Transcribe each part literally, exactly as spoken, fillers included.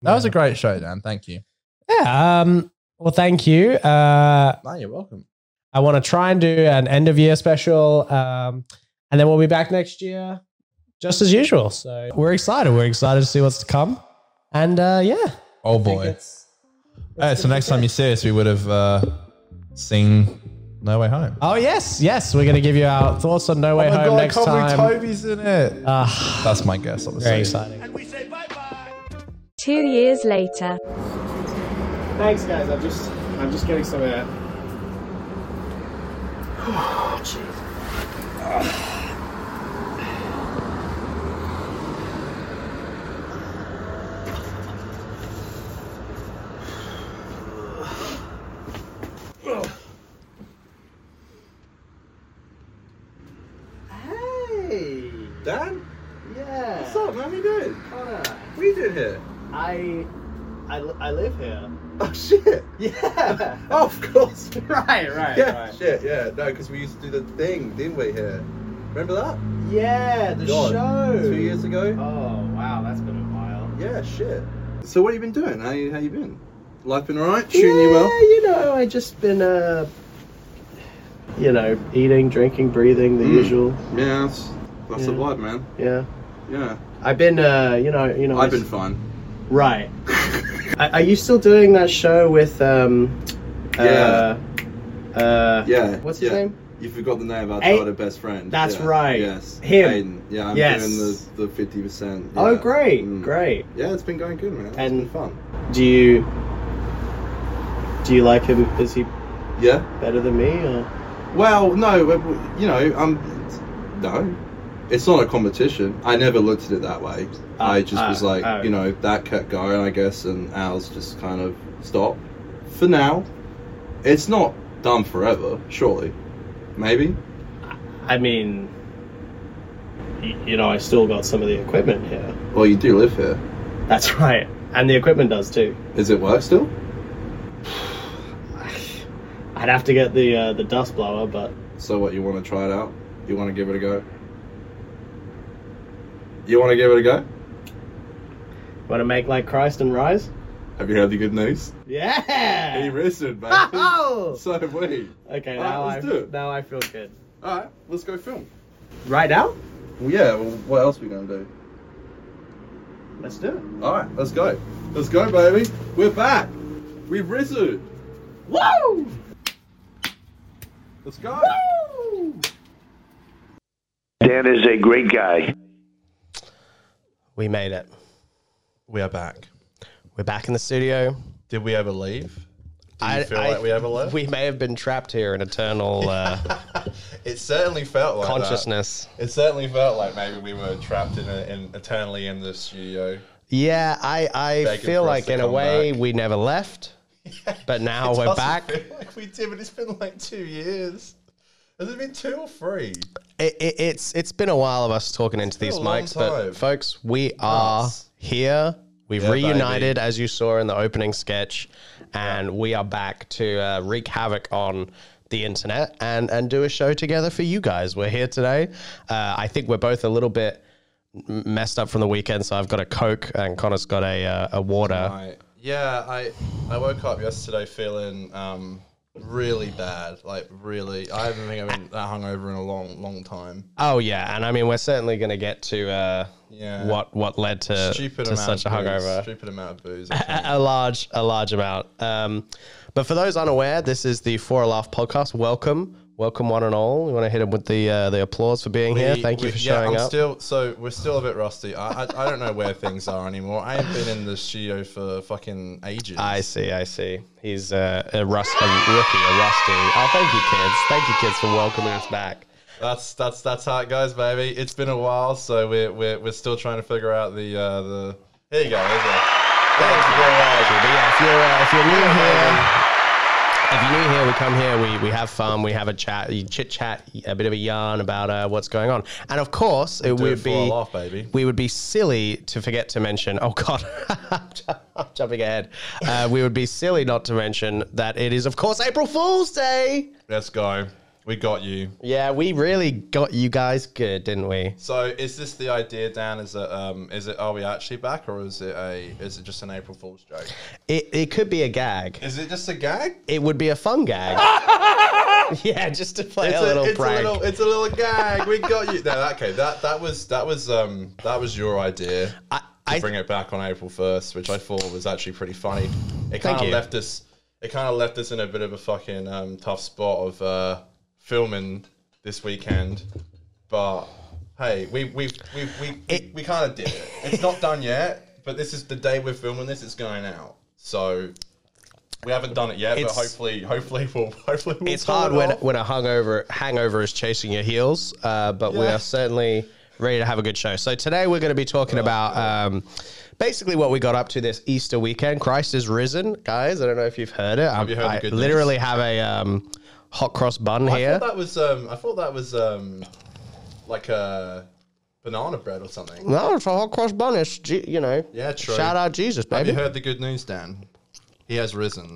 That was a great show, Dan. Thank you. Yeah. Um, well, thank you. Uh, No, you're welcome. I want to try and do an end of year special. Um, and then we'll be back next year just as usual. So we're excited. We're excited to see what's to come. And uh, yeah. Oh, boy. It's, it's Hey, so next time you see us, we would have uh, seen No Way Home. Oh, yes. Yes. We're going to give you our thoughts on No Way oh my Home God, next I can't time. believe Toby's in it. Uh, That's my guess, obviously. very exciting. And we say bye-bye. Two years later. Thanks, guys. I'm just, I'm just getting some air. Oh, jeez. Hey, Dan? yeah. What's up, man? What you doing? Connor, What are you doing here? I, I, li- I live here. Oh, shit. Yeah. Oh, of course. right, right, yeah, right. shit, yeah. No, because we used to do the thing, didn't we, here? Remember that? Yeah, the God, show. Two years ago? Oh, wow, that's been a while. Yeah, shit. So what have you been doing? How you, how you been? Life been alright? Yeah, Treating you well? you know, I just been, uh, you know, eating, drinking, breathing, the Mm. usual. Yeah, that's, that's the Yeah. vibe, man. Yeah. Yeah. I've been, uh, you know, you know. I've I been s- fine. Right. are, are you still doing that show with, um, Yeah. uh, uh, Yeah. what's his yeah. name? You forgot the name of our A- childhood best friend. That's Yeah. right. Yes. Him. Aiden. Yeah, I'm Yes. doing the, the fifty percent. Oh, yeah. great, Mm. great. Yeah, it's been going good, man. It's And- been fun. Do you, do you like him? Is he Yeah? better than me? Or? Well, no, but, you know, I'm... No. It's not a competition. I never looked at it that way. Ah, I just ah, was like, ah. you know, that kept going, I guess, and ours just kind of stopped. For now. It's not done forever, surely. Maybe? I mean, y- you know, I still got some of the equipment here. Well, you do live here. That's right. And the equipment does too. Does it work still? I'd have to get the uh, the dust blower, but So what, you want to try it out? You want to give it a go? You want to give it a go? want to make like Christ and rise? Have you heard the good news? Yeah. He risen, baby. Oh! So have we. Okay, All right, now let's I do it. now I feel good. Alright, let's go film. Right now? Well, yeah, well, what else are we going to do? Let's do it. Alright, let's go. Let's go, baby. We're back. We've risen. Woo! Let's go. Dan is a great guy. We made it. We are back. We're back in the studio. Did we ever leave? Do you I- feel I- like we ever left? We may have been trapped here in eternal uh, It certainly felt like that. consciousness. It certainly felt like maybe we were trapped in, a, in eternally in the studio. Yeah, I, I Begging feel for us like to in a come way back. we never left, but now It we're doesn't back. feel like we did, but it's been like two years. Has it been two or three? It, it, it's it's been a while of us talking into been these a long mics, time. but folks, we are Nice. here. We've Yeah, reunited, baby. as you saw in the opening sketch, and we are back to uh, wreak havoc on the internet and and do a show together for you guys. We're here today. Uh, I think we're both a little bit m- messed up from the weekend, so I've got a Coke and Connor's got a uh, a water. Right. Yeah, I I woke up yesterday feeling um, really bad. Like really, I haven't think I've been that hungover in a long, long time. Oh yeah, and I mean we're certainly going to get to uh, Yeah. what what led to, Stupid to amount such a of booze. hungover. Stupid amount of booze. I a, think. a large a large amount. Um, but for those unaware, this is the For a Laugh podcast. Welcome, welcome one and all. We want to hit them with the uh, the applause for being here. We- Thank you we- for yeah, showing I'm up. Still, so we're still a bit rusty. I, I I don't know where things are anymore. I ain't been in the studio for fucking ages. I see, I see. He's uh, a rust a rookie, a rusty. Oh, thank you, kids. Thank you, kids, for welcoming us back. That's that's that's how it goes, baby. It's been a while, so we're we're, we're still trying to figure out the uh, the. Here you go. There you go. Thank you very much. But yeah, if you're uh, if you're new here. If you're new here, we come here, we, we have fun, we have a chat, you chit chat, a bit of a yarn about uh, what's going on, and of course, it Do would it for be a laugh, baby. we would be silly to forget to mention. Oh God, I'm jumping ahead. Uh, we would be silly not to mention that it is, of course, April Fool's Day. Let's go. We got you. Yeah, we really got you guys good, didn't we? So, is this the idea, Dan? Is it um, is it are we actually back, or is it a is it just an April Fool's joke? It it could be a gag. Is it just a gag? It would be a fun gag. Yeah, just to play It's a little it's prank. A little, it's a little gag. We got you. No, okay, that that was that was um that was your idea. I, to I bring it back on April first, which I thought was actually pretty funny. It Thank kind of you. left us. It kind of left us in a bit of a fucking um, tough spot of uh, filming this weekend. But hey, we we we we It- we, we kind of did it. It's not done yet, but this is the day we're filming this. It's going out, so we haven't done it yet. But It's- hopefully, hopefully we'll hopefully we'll it's pull hard it when off. when a hungover hangover is chasing your heels, uh, but we Yeah. are certainly ready to have a good show. So today we're going to be talking Oh, about um, basically what we got up to this Easter weekend. Christ is risen, guys. I don't know if you've heard it. Have you heard the I good literally news? have a um, hot cross bun I here. thought that was um I thought that was um like a banana bread or something. No, it's a hot cross bun. It's Je- you know. Yeah, true. Shout out Jesus, Have baby. you heard the good news, Dan? He has risen.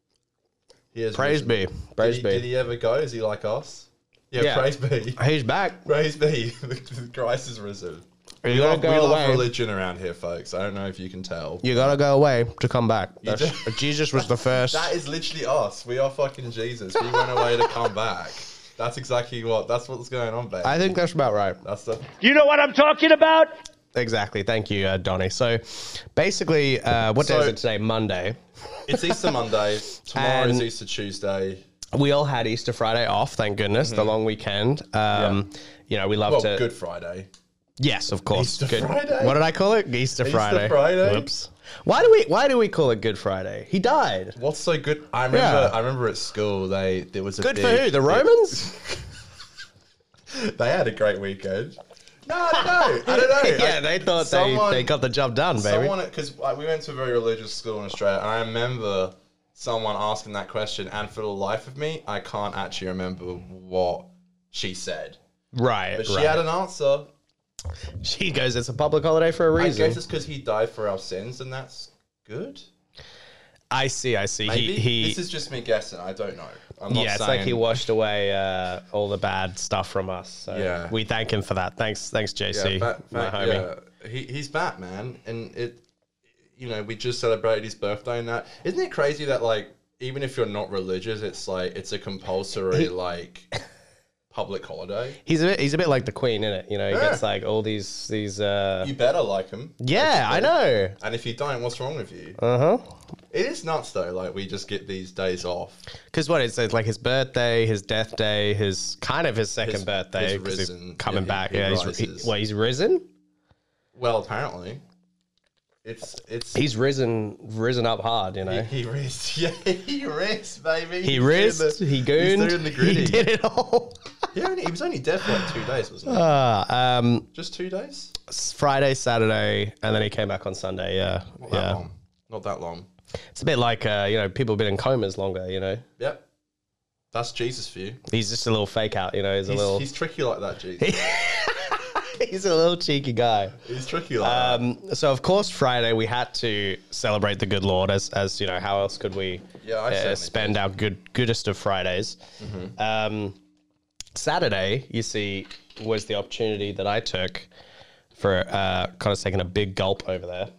He has Praise risen. be. Praise did he, be. Did he ever go? Is he like us? Yeah, Yeah. praise be. He's back. Praise be. Christ is risen. You We gotta love, go we love away. religion around here, folks. I don't know if you can tell. You gotta go away to come back. You That's- do. Jesus was the first. That is literally us. We are fucking Jesus. We went away to come back. That's exactly what. That's what's going on, babe. I think that's about right. That's the. You know what I'm talking about? Exactly. Thank you, uh, Donnie. So, basically, uh, what day So- is it today? Monday. It's Easter Monday. Tomorrow is And- Easter Tuesday. We all had Easter Friday off, thank goodness. The long weekend. Um, You know, we love Well, to. Good Friday. Yes, of course. Easter good. Friday? What did I call it? Easter, Friday. Friday? Whoops. Why do we? Why do we call it Good Friday? He died. What's so good? I remember. Yeah. I remember at school they there was a Good big, for who? The Romans? They had a great weekend. No, I don't know. I don't know. yeah, they thought Someone- they, they got the job done, baby. Someone, because we went to a very religious school in Australia, and I remember someone asking that question, and for the life of me, I can't actually remember what she said. right. But she right. had an answer. She goes, it's a public holiday for a I reason. guess it's because he died for our sins, and that's good. I see, I see. Maybe He, he this is just me guessing. I don't know. I'm not yeah, it's saying like he washed away uh, all the bad stuff from us. So Yeah. we thank him for that. Thanks, thanks, J C, Yeah, fa- my fa- homie. yeah. He he's back, man, and it. You know, we just celebrated his birthday, and that isn't it crazy that like even if you're not religious, it's like it's a compulsory like public holiday. He's a bit, he's a bit like the Queen, isn't it? You know, he Yeah. gets like all these, these. Uh... You better like him. Yeah, I know. And if you don't, what's wrong with you? Uh huh. It is nuts though. Like we just get these days off. Because what it's, it's like his birthday, his death day, his kind of his second His- birthday his 'cause he's risen. coming Yeah, he- back. he yeah, he's he, rises. well, he's risen. Well, apparently, it's it's He's risen, risen up hard. You know. he, he risked. Yeah, he risked, baby. He He's doing risked, the- he he's gooned, doing the he gritty. did it all. He, only, he was only dead for like two days, wasn't he? Ah, um, Just two days. s- Friday, Saturday, and then he came back on Sunday. Yeah, Not that yeah. long. Not that long. It's a bit like uh, you know, people have been in comas longer. You know, Yep. That's Jesus for you. he's just a little fake out. You know, he's a He's, little, he's tricky like that, Jesus. he's a little cheeky guy. He's tricky like that. Um, so of course Friday we had to celebrate the good Lord, as as you know, how else could we Yeah, I uh, certainly spend our good goodest of Fridays? Um, Saturday, you see, was the opportunity that I took for uh, kind of taking a big gulp over there.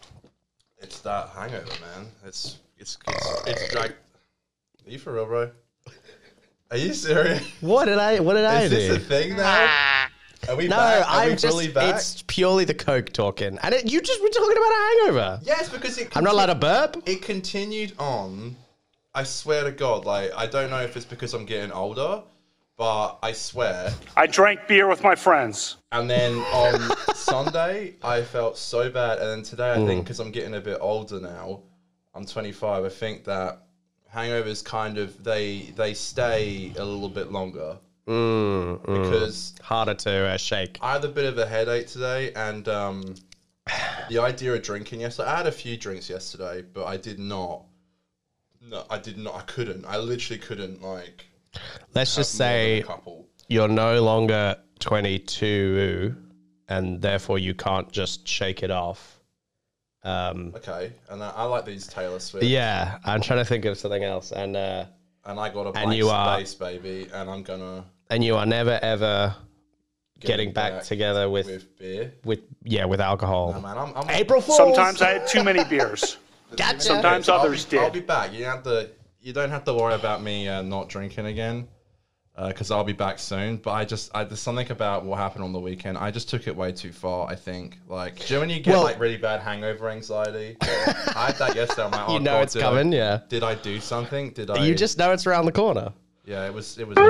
It's that hangover, man. It's it's it's, it's drag. Are you for real, bro? Are you serious? What did I? What did I Is do? this a thing now? Are we no, back? Are I'm we just. fully back? It's purely the Coke talking, and it, you just were talking about a hangover. Yes, because it. I'm not allowed to conti- burp. It continued on. I swear to God, like I don't know if it's because I'm getting older, but I swear. I drank beer with my friends. And then on Sunday, I felt so bad. And then today, I think because I'm getting a bit older now, I'm twenty-five. I think that hangovers kind of they they stay a little bit longer Mm, mm. because Harder to uh, shake. I had a bit of a headache today, and um, the idea of drinking yesterday. I had a few drinks yesterday, but I did not. No, I did not. I couldn't. I literally couldn't like. Let's just have more than say a couple. you're no longer twenty-two, and therefore you can't just shake it off. Um, Okay, and I, I like these Taylor Swift. yeah, I'm trying to think of something else, and uh, and I got a And blank you are- space, baby, and I'm gonna And you are never ever getting, get back, back together with, with beer. with yeah with alcohol. No, man, I'm, I'm April Fools. Sometimes I had too many beers. Gotcha. Sometimes I'll others be, I'll did. be back. You have to. You don't have to worry about me uh, not drinking again, because I'll be back soon. But I just, I, there's something about what happened on the weekend. I just took it way too far. I think. Like, do you know when you get Well- like really bad hangover anxiety? I had that yesterday. I'm like, oh, You know God, it's did coming, I, yeah. Did I do something? Did I? You just know it's around the corner. Yeah, it was. It was.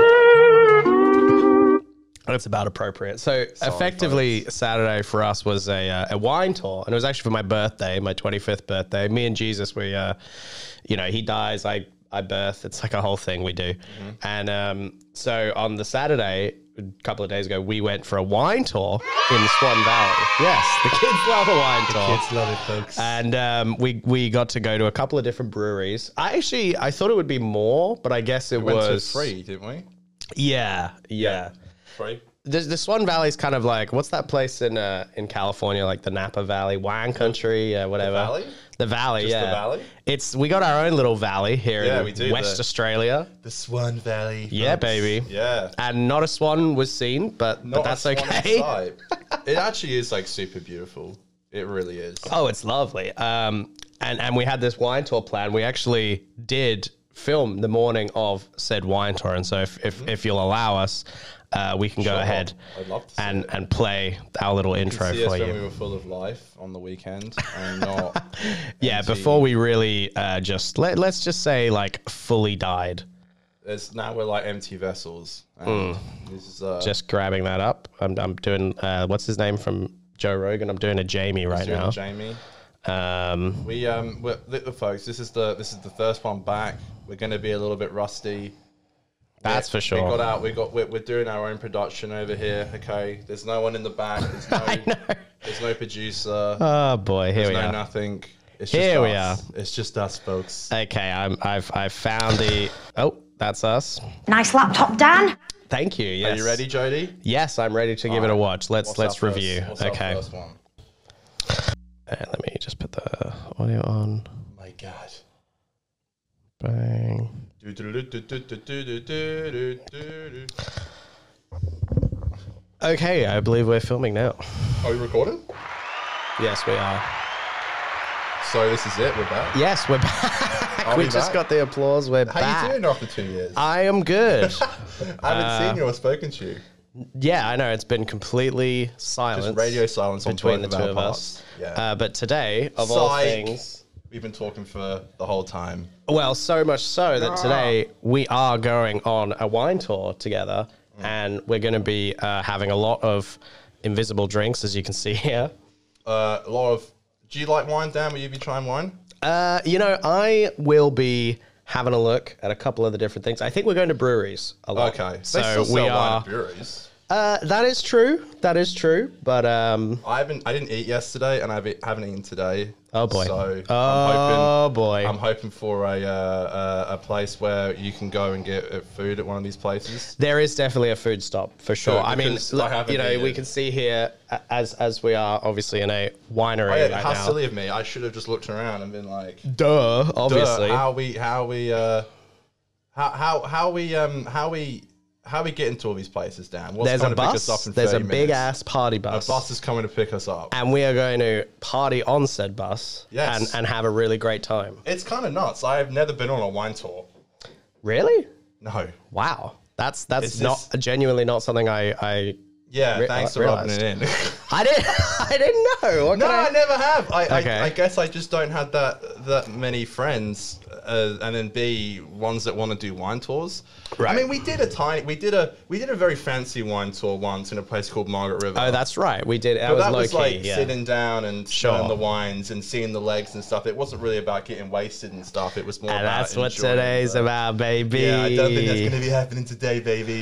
That's about appropriate. So effectively, folks. Saturday for us was a uh, a wine tour, and it was actually for my birthday, my twenty-fifth birthday. Me and Jesus, we, uh, you know, he dies, I I birth. It's like a whole thing we do. Mm-hmm. And um, so on the Saturday, a couple of days ago, we went for a wine tour in the Swan Valley. Yes, the kids love a wine tour. Kids love it, folks. And um, we we got to go to a couple of different breweries. I actually I thought it would be more, but I guess it we went was to three, didn't we? Yeah, yeah. Three. The, the Swan Valley is kind of like, what's that place in uh, in California, like the Napa Valley, wine country, uh, whatever. The valley? The valley, Just yeah. the valley? It's we got our own little valley here Yeah, in we do, West the- Australia, The Swan Valley. Yeah, folks. baby. Yeah. and not a swan was seen, but Not but that's a swan okay. inside. It actually is like super beautiful. It really is. Oh, it's lovely. Um, and and we had this wine tour plan. We actually did film the morning of said wine tour, and so if if, if you'll allow us, uh, we can go Sure. ahead I'd love to see and it. and play our little intro See us for when you. we were full of life on the weekend and not. Yeah, empty. before we really uh, just let let's just say like fully died. There's, now we're like empty vessels. And this is uh, Just grabbing that up. I'm I'm doing uh, what's his name from Joe Rogan. I'm doing a Jamie right doing now. Jamie. Um, We um, we're, little folks. This is the this is the first one back. We're going to be a little bit rusty. that's We- for sure. We got out. We got. We're, we're doing our own production over here. Okay. There's no one in the back. There's no. There's no producer. Oh boy, here There's we no are. nothing. It's just Here we us. It's just us, folks. Okay, I'm I've I've found the. Oh, that's us. Nice laptop, Dan. Thank you. Yes. Are you ready, Jody? Yes, I'm ready to give it a watch. Let's What's let's our first- review. what's our Okay. first one? Uh, let me just put the audio on. My God. Bang. Do, do, do, do, do, do, do, do, do, do, do. Okay, I believe we're filming now. Are we recording? Yes, we are. So this is it. We're back. Yes, we're back. Are we we just back? got the applause. We're How back. you doing after two years? I am good. I haven't uh, seen you or spoken to you. Yeah, I know it's been completely silent. Just radio silence on between the both two of of our us. parts. Yeah. Uh, but today, of all Psych. things, We've been talking for the whole time. well, so much so that today we are going on a wine tour together, Mm. and we're going to be uh, having a lot of invisible drinks, as you can see here. Uh, a lot of. Do you like wine, Dan? Will you be trying wine? Uh, you know, I will be having a look at a couple of the different things. I think we're going to breweries a lot. Okay. so they still sell we wine are. at breweries. Uh, that is true. That is true. But um, I haven't. I didn't eat yesterday, and I haven't eaten today. oh boy. So I'm oh hoping. boy. I'm hoping for a uh, a, a place where you can go and get uh, food at one of these places. There is definitely a food stop for sure. Good, I mean, because look, I haven't you know, eaten. we can see here a- as as we are obviously in a winery Oh, yeah, right how now. silly of me! I should have just looked around and been like, Duh, obviously. Duh, how we how we uh how how how we um how we how we get into all these places, Dan? What's There's a coming to pick bus. us up in There's a thirty big minutes? ass party A bus. bus is coming to pick us up. And we are going to party on said bus Yes. and, and have a really great time. It's kind of nuts. I've never been on a wine tour. Really? No. Wow. That's that's Is not this- genuinely not something I I Yeah, Re- thanks for realised. rubbing it in. I didn't I didn't know. What no, can I never have. I, Okay. I I guess I just don't have that that many friends, uh, and then B ones that want to do wine tours. Right. I mean, we did a tiny, we did a we did a very fancy wine tour once in a place called Margaret River. Oh, that's right. We did. That But was that low was key. like yeah. sitting down and Sure. smelling the wines and seeing the legs and stuff. It wasn't really about getting wasted and stuff. It was more And about that's what enjoying today's the- about, baby. Yeah, I don't think that's going to be happening today, baby.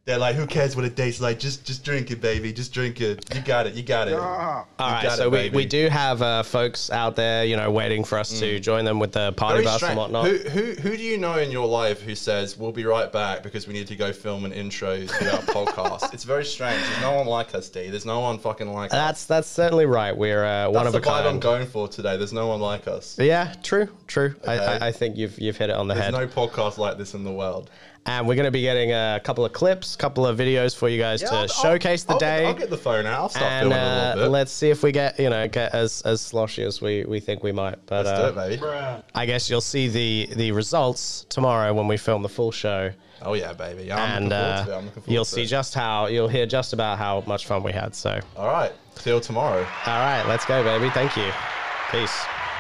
They're like, who cares what it tastes like? Just just drink it, baby. Just drink it. You got it. You got it. Ah. All right, got so it, we, baby. we do have uh, folks out there, you know, waiting for us to join them with the party Very bus strange. and whatnot. Who, who who do you know in your life who says, we'll be right back because we need to go film an intro to our podcast? It's very strange. There's no one like us, D. There's no one fucking like us. That's that's certainly right. We're uh, one That's of the a vibe I'm kind. going for today. There's no one like us. Yeah, true, true. I, Okay. I, I think you've you've hit it on the There's head. no podcast like this in the world. And we're going to be getting a couple of clips, couple of videos for you guys Yeah, to I'll- showcase the I'll, day. I'll get the phone out. I'll start and filming a uh, little bit. let's see if we get you know get as as sloshy as we, we think we might. But Let's uh, do it, baby. I guess you'll see the the results tomorrow when we film the full show, Oh yeah, baby. I'm and looking forward uh, to it. I'm looking forward you'll to see it. just how you'll hear just about how much fun we had. So, All right. Till tomorrow. all right, let's go, baby. Thank you. Peace.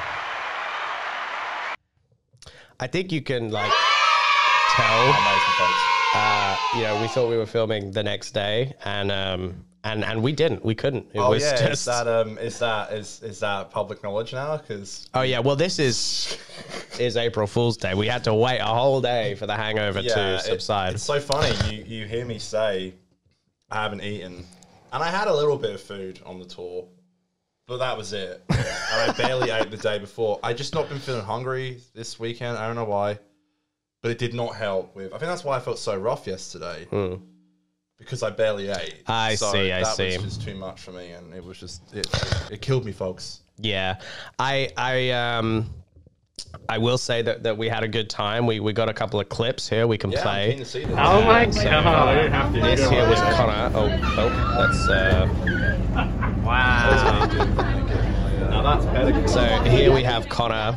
I think you can like tell. Amazing, folks. Uh, you know, we thought we were filming the next day, and um, and and we didn't. We couldn't. It Oh was yeah, just. is that um, is that is is that public knowledge now? Because Oh yeah, well this is is April Fool's Day. We had to wait a whole day for the hangover yeah, to it- subside. it's so funny. You you hear me say I haven't eaten, and I had a little bit of food on the tour, but that was it. And I barely ate the day before. I just not been feeling hungry this weekend. I don't know why, but it did not help with. I think that's why I felt so rough yesterday. Because I barely ate. I So see, I that see. was just too much for me, and it was just it, it, it killed me, folks. Yeah, I I um I will say that, that we had a good time. We we got a couple of clips here we can Yeah, I'm play. keen to see this. Oh my So, god. This here was Connor. Oh, oh, that's uh. Wow. Now that's better. So here we have Connor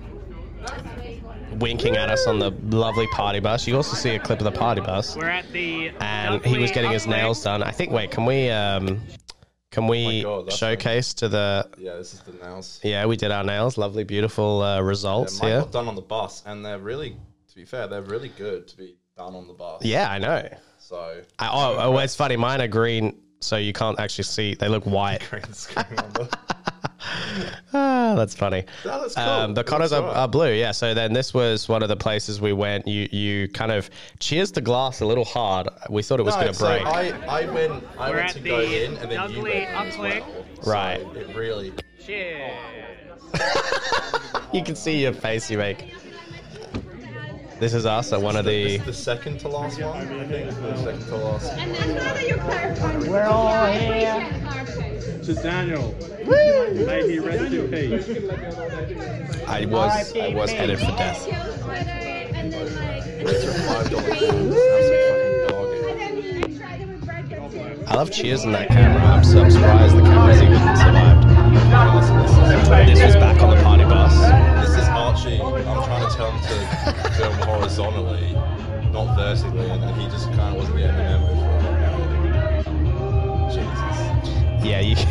winking at us on the lovely party bus. You also see a clip of the party bus, We're at the. and he was getting his nails done. I think. Wait, can we um, can we God, that's showcase to the? Yeah, this is the nails. Yeah, we did our nails. Lovely, beautiful uh, Yeah, results mine here. got done on the bus, and they're really, to be fair, they're really good to be done on the bus. Yeah, I know. So I, oh, oh, it's funny. Mine are green, so you can't actually see. They look white. green screen on the. Ah, that's funny. That looks cool. Um, the It Connors looks are, alright. are blue, yeah. So then this was one of the places we went. You you kind of cheers the glass a little hard. We thought it was No, going to so break. I, I went I We're went at to go the in, and then you ugly went in as unclick. well. So Right. It really. Cheers. You can see your face you make. This is us at one of This the. is the second to last one, I think. The second to last. And then now that you're clarifying, We're all here. To Daniel. May he rest in peace. I was I was headed for death. And then like. It's a five dollar can. That's a fucking bargain. And then I tried it with bread goods. I love cheers in that camera. I'm so surprised the camera's even survived. This was back on the party bus. This is Archie. I'm trying to tell him to film horizontally, not vertically, and then he just kind of wasn't getting the memo for it. Jesus. Yeah, you.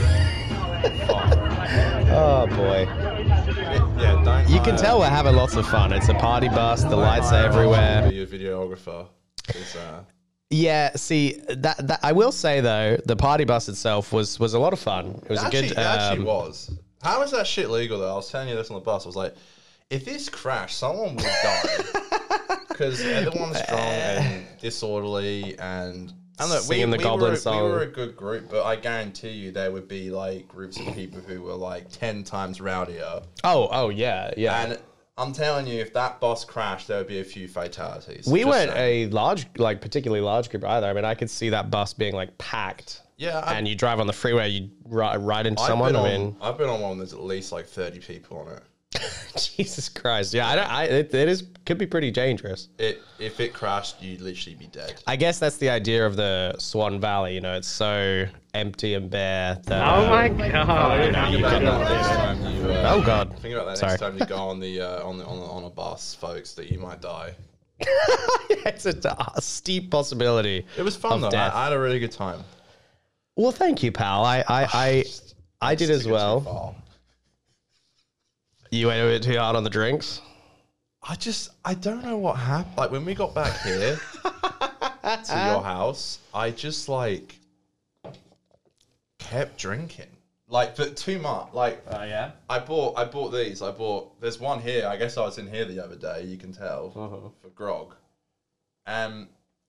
Oh boy. Yeah, don't. You can hire- tell we're having lots of fun. It's a party bus. The lights are everywhere. Be a videographer. 'Cause, uh, Yeah, see that, that I will say though, the party bus itself was was a lot of fun. It was it a actually, good. it actually um, was. How is that shit legal though? I was telling you this on the bus. I was like, if this crashed, someone would die because everyone's drunk and disorderly and. And look, we, Singing the we Goblin were, song. We were a good group, but I guarantee you there would be like groups of people who were like ten times rowdier. Oh, oh yeah, yeah. And I'm telling you, if that bus crashed, there would be a few fatalities. we Just weren't saying. a large, like particularly large group either. I mean, I could see that bus being like packed. Yeah, I- and you drive on the freeway, you ride, ride into I've someone. been I on, mean, I've been on one that's at least like thirty people on it. Jesus Christ. Yeah, I don't. I, it, it is could be pretty dangerous. It if it crashed, you'd literally be dead. I guess that's the idea of the Swan Valley. You know, it's so empty and bare. That, Oh uh, my god. Think about that next time you. Uh, Oh God. Think about that Sorry. next time you go on the uh, on the on the, on a bus, folks. That you might die. It's a, a steep possibility. It was fun of though. I, death. I had a really good time. Well, thank you, pal. I I I, I did as Took it too well. far. You went a bit too hard on the drinks. I just I don't know what happened. Like when we got back here to your house, I just like kept drinking. Like but too much. Like Oh yeah. I bought I bought these. I bought there's one here. I guess I was in here the other day, you can tell, for grog. Um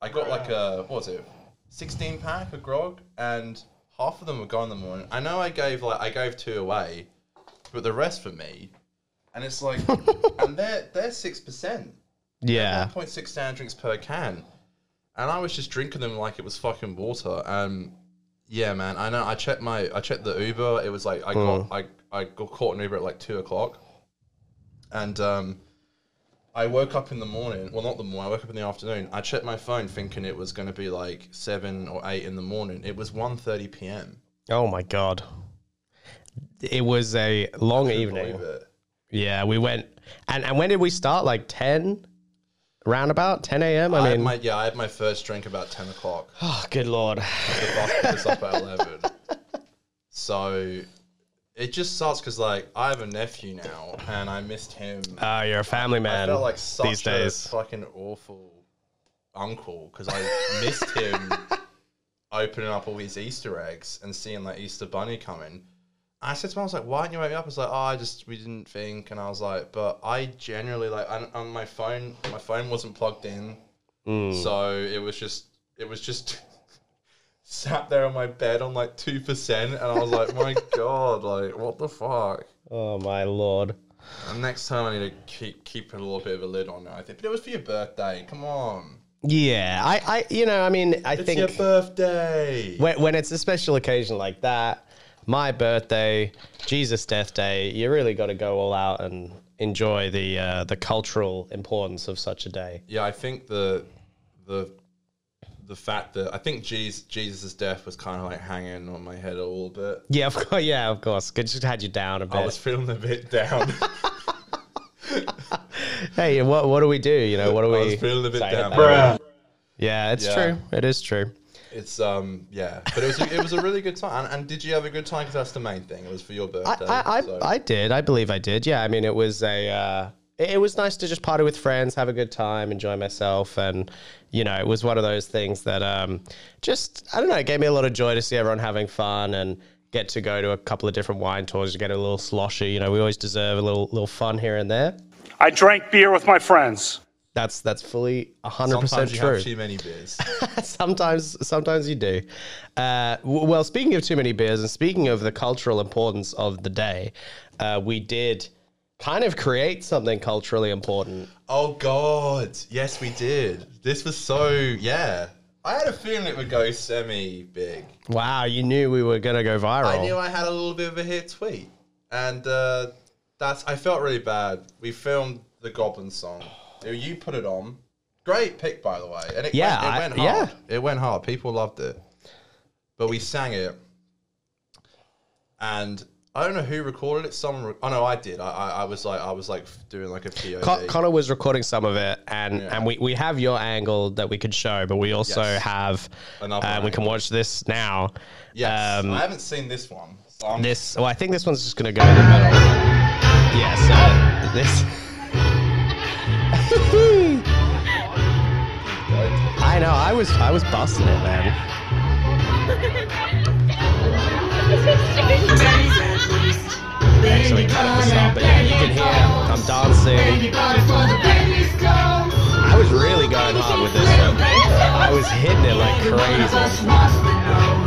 I got like a, what was it, sixteen pack of grog, and half of them were gone in the morning. I know I gave like I gave two away, but the rest for me, and it's like, and they're they're six percent. Yeah. one point six standard drinks per can, and I was just drinking them like it was fucking water. Um, yeah, man. I know. I checked my I checked the Uber. It was like I got I I got caught in Uber at like two o'clock, and um. I woke up in the morning. Well, not the morning. I woke up in the afternoon. I checked my phone thinking it was going to be like seven or eight in the morning. It was one thirty p.m. Oh, my God. It was a long Couldn't evening. believe it. Yeah, we went. And, and when did we start? Like ten? Roundabout? ten a.m.? I, I mean. had my, yeah, I had my first drink about ten o'clock. Oh, good Lord. The bus picked us up at eleven. So it just sucks because, like, I have a nephew now and I missed him. Oh, you're a family man I felt like such these days. a fucking awful uncle because I missed him opening up all these Easter eggs and seeing like Easter Bunny coming. I said to him, I was like, why didn't you wake me up? I was like, oh, I just, we didn't think. And I was like, but I genuinely, like, on, on my phone, my phone wasn't plugged in. Mm. So it was just, it was just sat there on my bed on like two percent. And I was like, my God, like, what the fuck? Oh, my Lord. And next time I need to keep, keep a little bit of a lid on it, I think. But it was for your birthday. Come on. Yeah, I, I you know, I mean, I It's think your birthday. when, when it's a special occasion like that, my birthday, Jesus' death day, you really got to go all out and enjoy the uh, the cultural importance of such a day. Yeah, I think the the the fact that I think Jesus Jesus' death was kind of like hanging on my head a little bit. Yeah, of course. Yeah, of course. It just had you down a bit. I was feeling a bit down. Hey, what what do we do? You know, what do I we? was feeling a bit say down. about it? Yeah, it's Yeah. true. It is true. It's um yeah, but it was a, it was a really good time. And, and did you have a good time? Because that's the main thing. It was for your I, birthday. I, I, so. I did. I believe I did. Yeah, I mean, it was a. Uh, it, it was nice to just party with friends, have a good time, enjoy myself, and you know, it was one of those things that um, just I don't know, it gave me a lot of joy to see everyone having fun and get to go to a couple of different wine tours to get a little sloshy. You know, we always deserve a little little fun here and there. I drank beer with my friends. That's that's fully one hundred percent Sometimes you true. have too many beers. sometimes sometimes you do. Uh, w- well, speaking of too many beers and speaking of the cultural importance of the day, uh, we did kind of create something culturally important. Oh God, yes we did. This was so yeah. I had a feeling it would go semi big. Wow, you knew we were going to go viral. I knew I had a little bit of a hit tweet, and uh, that's I felt really bad. We filmed the Goblin song. You put it on. Great pick, by the way, and it Yeah, went, it I- went hard. yeah. It went hard. People loved it, but we sang it, and I don't know who recorded it. Someone. Re- oh no, I did. I, I I was like I was like doing like a P O V. Con- Connor was recording some of it, and, Yeah. and we, we have your angle that we could show, but we also Yes. have, Another uh, we can angle. watch this now. Yes, Um, I haven't seen this one. So I'm This, well, I think this one's just going to go in the middle. Yeah, so this. I know, I was I was busting it, man. Actually, cut this off, but yeah, you can hear I'm dancing. I was really going hard with this one. I was hitting it like crazy.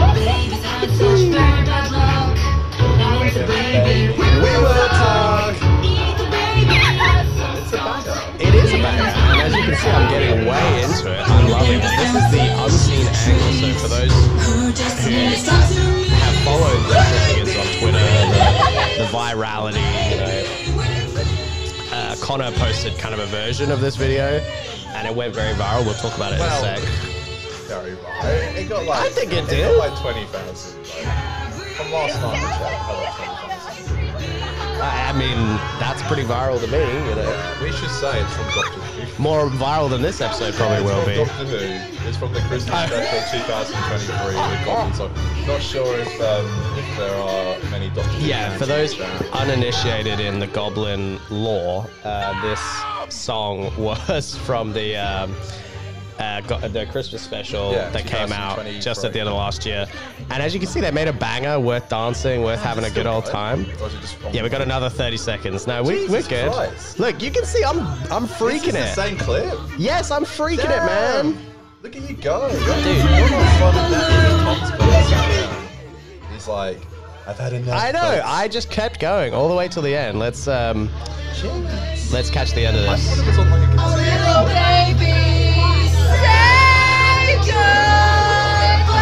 We will talk. It's a banger. It is a banger, and as you can see, I'm getting way into it. I'm loving it. This is the unseen angle. So for those who have followed the shenanigans on Twitter, the, the virality, you know, uh, Connor posted kind of a version of this video, and it went very viral. We'll talk about it Well, in a sec. Very viral. It, it got like I think it It did. got like twenty thousand. Like, from last night, we checked, it got like twenty thousand. I, I mean, that's pretty viral to me. You know, We should say it's from Doctor Who. more viral than this episode probably will be. It's from Doctor Who. It's from the Christmas special twenty twenty-three. The Goblin song. Not sure if um, if there are many Doctor Who. Yeah, fans for those in the chat. uninitiated in the Goblin lore, uh, this song was from the um, uh, go- the Christmas special Yeah, that came out twenty just at the end of last year. And as you can see, they made a banger, worth dancing, worth having a good old time. Or is it just from- Yeah, we got another thirty seconds. No, we, we're Jesus good. Christ. Look, you can see I'm I'm This freaking is the it. same clip. Yes, I'm freaking it, man. Look at you go. You're, Dude, you're not fun at that. Even Tom's person. He's like, I've had enough. I know. folks." I just kept going all the way till the end. Let's um, Jeez. let's catch the end of I this. thought it was on like a Little baby, say goodbye.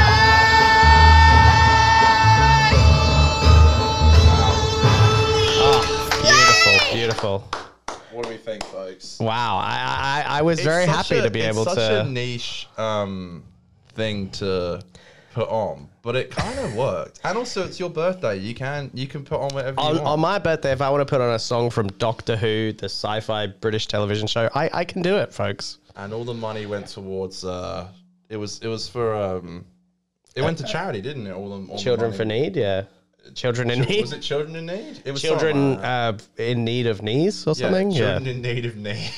Oh, beautiful, beautiful. What do we think, folks? Wow, I I, I was very It's happy such a- to be it's able such to. a niche um, thing to put on, but it kind of worked. And also, it's your birthday. You can you can put on whatever you On, want. on my birthday, if I want to put on a song from Doctor Who, the sci-fi British television show, I, I can do it, folks. and all the money went towards. Uh, it was it was for. Um, it went to charity, didn't it? All the all Children the for money. Need, yeah. Children in Chil- need. Was it children in need? It was Children something like that. uh, in need of knees or Yeah, something. Yeah. children in need of need.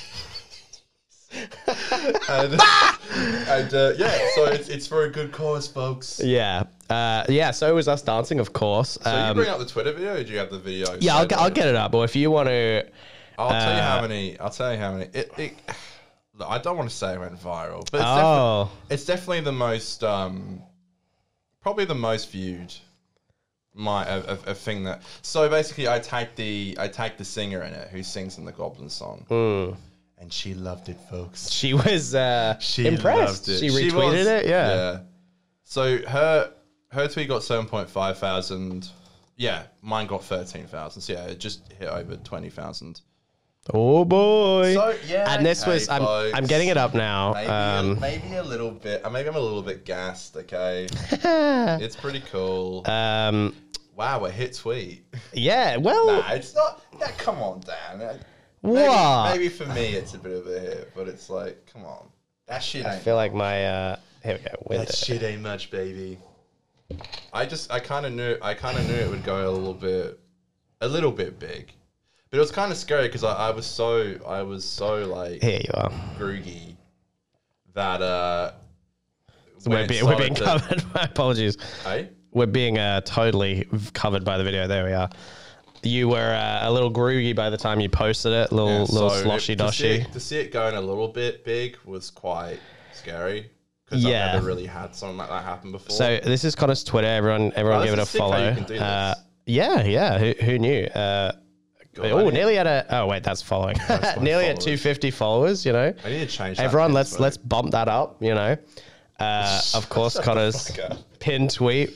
and and uh, yeah, so it's it's for a good cause, folks. Yeah. Uh, yeah. So it was us dancing, of course. So you Um, bring up the Twitter video, or do you have the video? yeah, I'll, saved get- I'll already? get it up. Or if you want to, I'll tell you how Uh, many. I'll tell you how many. It. it look, I don't want to say it went viral, but it's, oh, defi- it's definitely the most, um, probably the most viewed. My a, a, a thing that. So basically, I tagged the I tagged the singer in it who sings in the Goblin song, mm. and she loved it, folks. she was uh, She impressed. loved it. She She retweeted was- it. Yeah. Yeah. So her her tweet got seven point five thousand. Yeah, mine got thirteen thousand. So yeah, it just hit over twenty thousand. Oh boy. So yeah, and this okay, was I'm folks. I'm getting it up now. Maybe, Um, maybe a little bit. uh, Maybe I'm a little bit gassed. Okay, it's pretty cool. um, Wow, a hit tweet. yeah. Well, Nah, it's not. Yeah, come on, Dan. Uh, Maybe, what? maybe for me it's a bit of a hit, but it's like, come on, that shit ain't. I feel like my uh, here we go. Window. That shit ain't much, baby. I just, I kind of knew, I kind of knew it would go a little bit, a little bit big, but it was kind of scary because I, I was so, I was so like Here you are. groogy that uh, So when we're, it be, we're being started covered. My apologies. to- Hey? We're being uh, totally v- covered by the video. There we are. You were uh, a little groogy by the time you posted it. Little Yeah, little so sloshy it- to see, doshy. it, to see it going a little bit big was quite scary because Yeah. I've never really had something like that happen before. So this is Connor's Twitter. Everyone, everyone, Oh, give it a this is sick how follow. you can do Uh, this. yeah, yeah. Who, who knew? Uh, God, oh, I, nearly at a. Oh wait, that's following. That's my nearly at followers. two fifty followers. You know. I need to change. That Everyone, pin, let's so- let's bump that up. You know. Uh, of course, Shut the Connor's fuck up. pin tweet.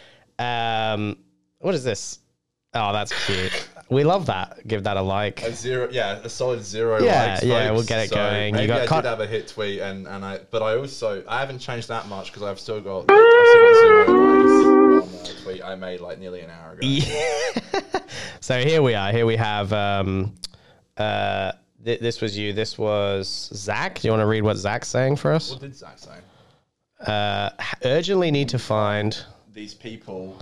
Um, what is this? Oh, that's cute. We love that. Give that a like. A zero, yeah, a solid zero. Yeah, likes, yeah, folks. we'll get it So going. You Maybe got I Con- did have a hit tweet, and, and I, but I also I haven't changed that much because I've still got I've still got zero likes on a tweet I made like nearly an hour ago. Yeah. So here we are. Here we have. Um, uh, th- this was you. This was Zach. Do you want to read what Zach's saying for us? What did Zach say? Uh, urgently need to find. These people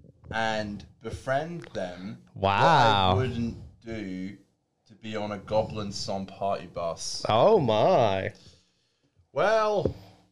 and befriend them. Wow. What I wouldn't do to be on a Goblin Song party bus. Oh my. Well,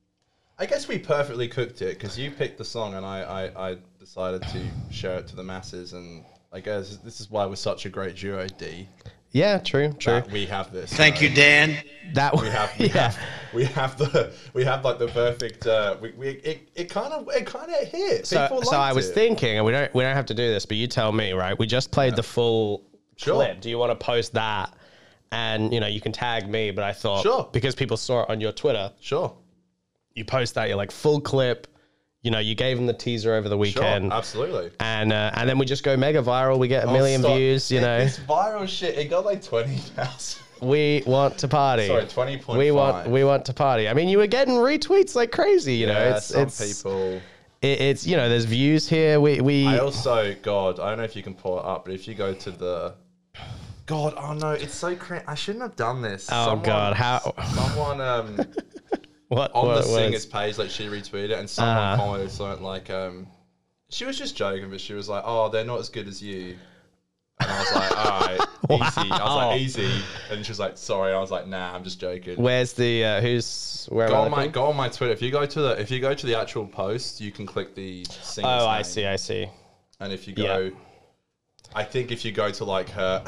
I guess we perfectly cooked it because you picked the song and I, I, I decided to share it to the masses, and I guess this is why we're such a great duo, D. Yeah. True. True. That we have this. Thank you, Dan. That We have, we yeah. have, we have the, we have like the perfect. Uh, we, we, it, it kind of, it kind of hit. So, People so I liked was it. thinking, and we don't we don't have to do this, but you tell me, right? We just played the full Sure. clip. Do you want to post that? And you know, you can tag me, but I thought Sure. because people saw it on your Twitter, Sure, you post that, you're like full clip. You know, you gave them the teaser over the sure, weekend, absolutely. and uh, and then we just go mega viral. We get a Oh, million stop. views. You It- know, this viral shit. It got like twenty thousand. we want to party. Sorry, twenty point five. We want we want to party. I mean, you were getting retweets like crazy. You know, Yeah, it's some it's people. it, it's you know, there's views here. We we I also, God, I don't know if you can pull it up, but if you go to the, God, oh no, it's so cringe. I shouldn't have done this. Oh, God, how- Someone um what on what the was- singer's page, like she retweeted it, and someone Uh-huh. commented something like, um, she was just joking, but she was like, "Oh, they're not as good as you." And I was like, "All right, easy." I was Wow. like, "Easy," and she was like, "Sorry." I was like, "Nah, I'm just joking." Where's the uh, who's where? Go am I on my looking? go on my Twitter. If you go to the if you go to the actual post, you can click the singer's Oh, I name. see, I see. And if you go, Yeah. I think if you go to like her,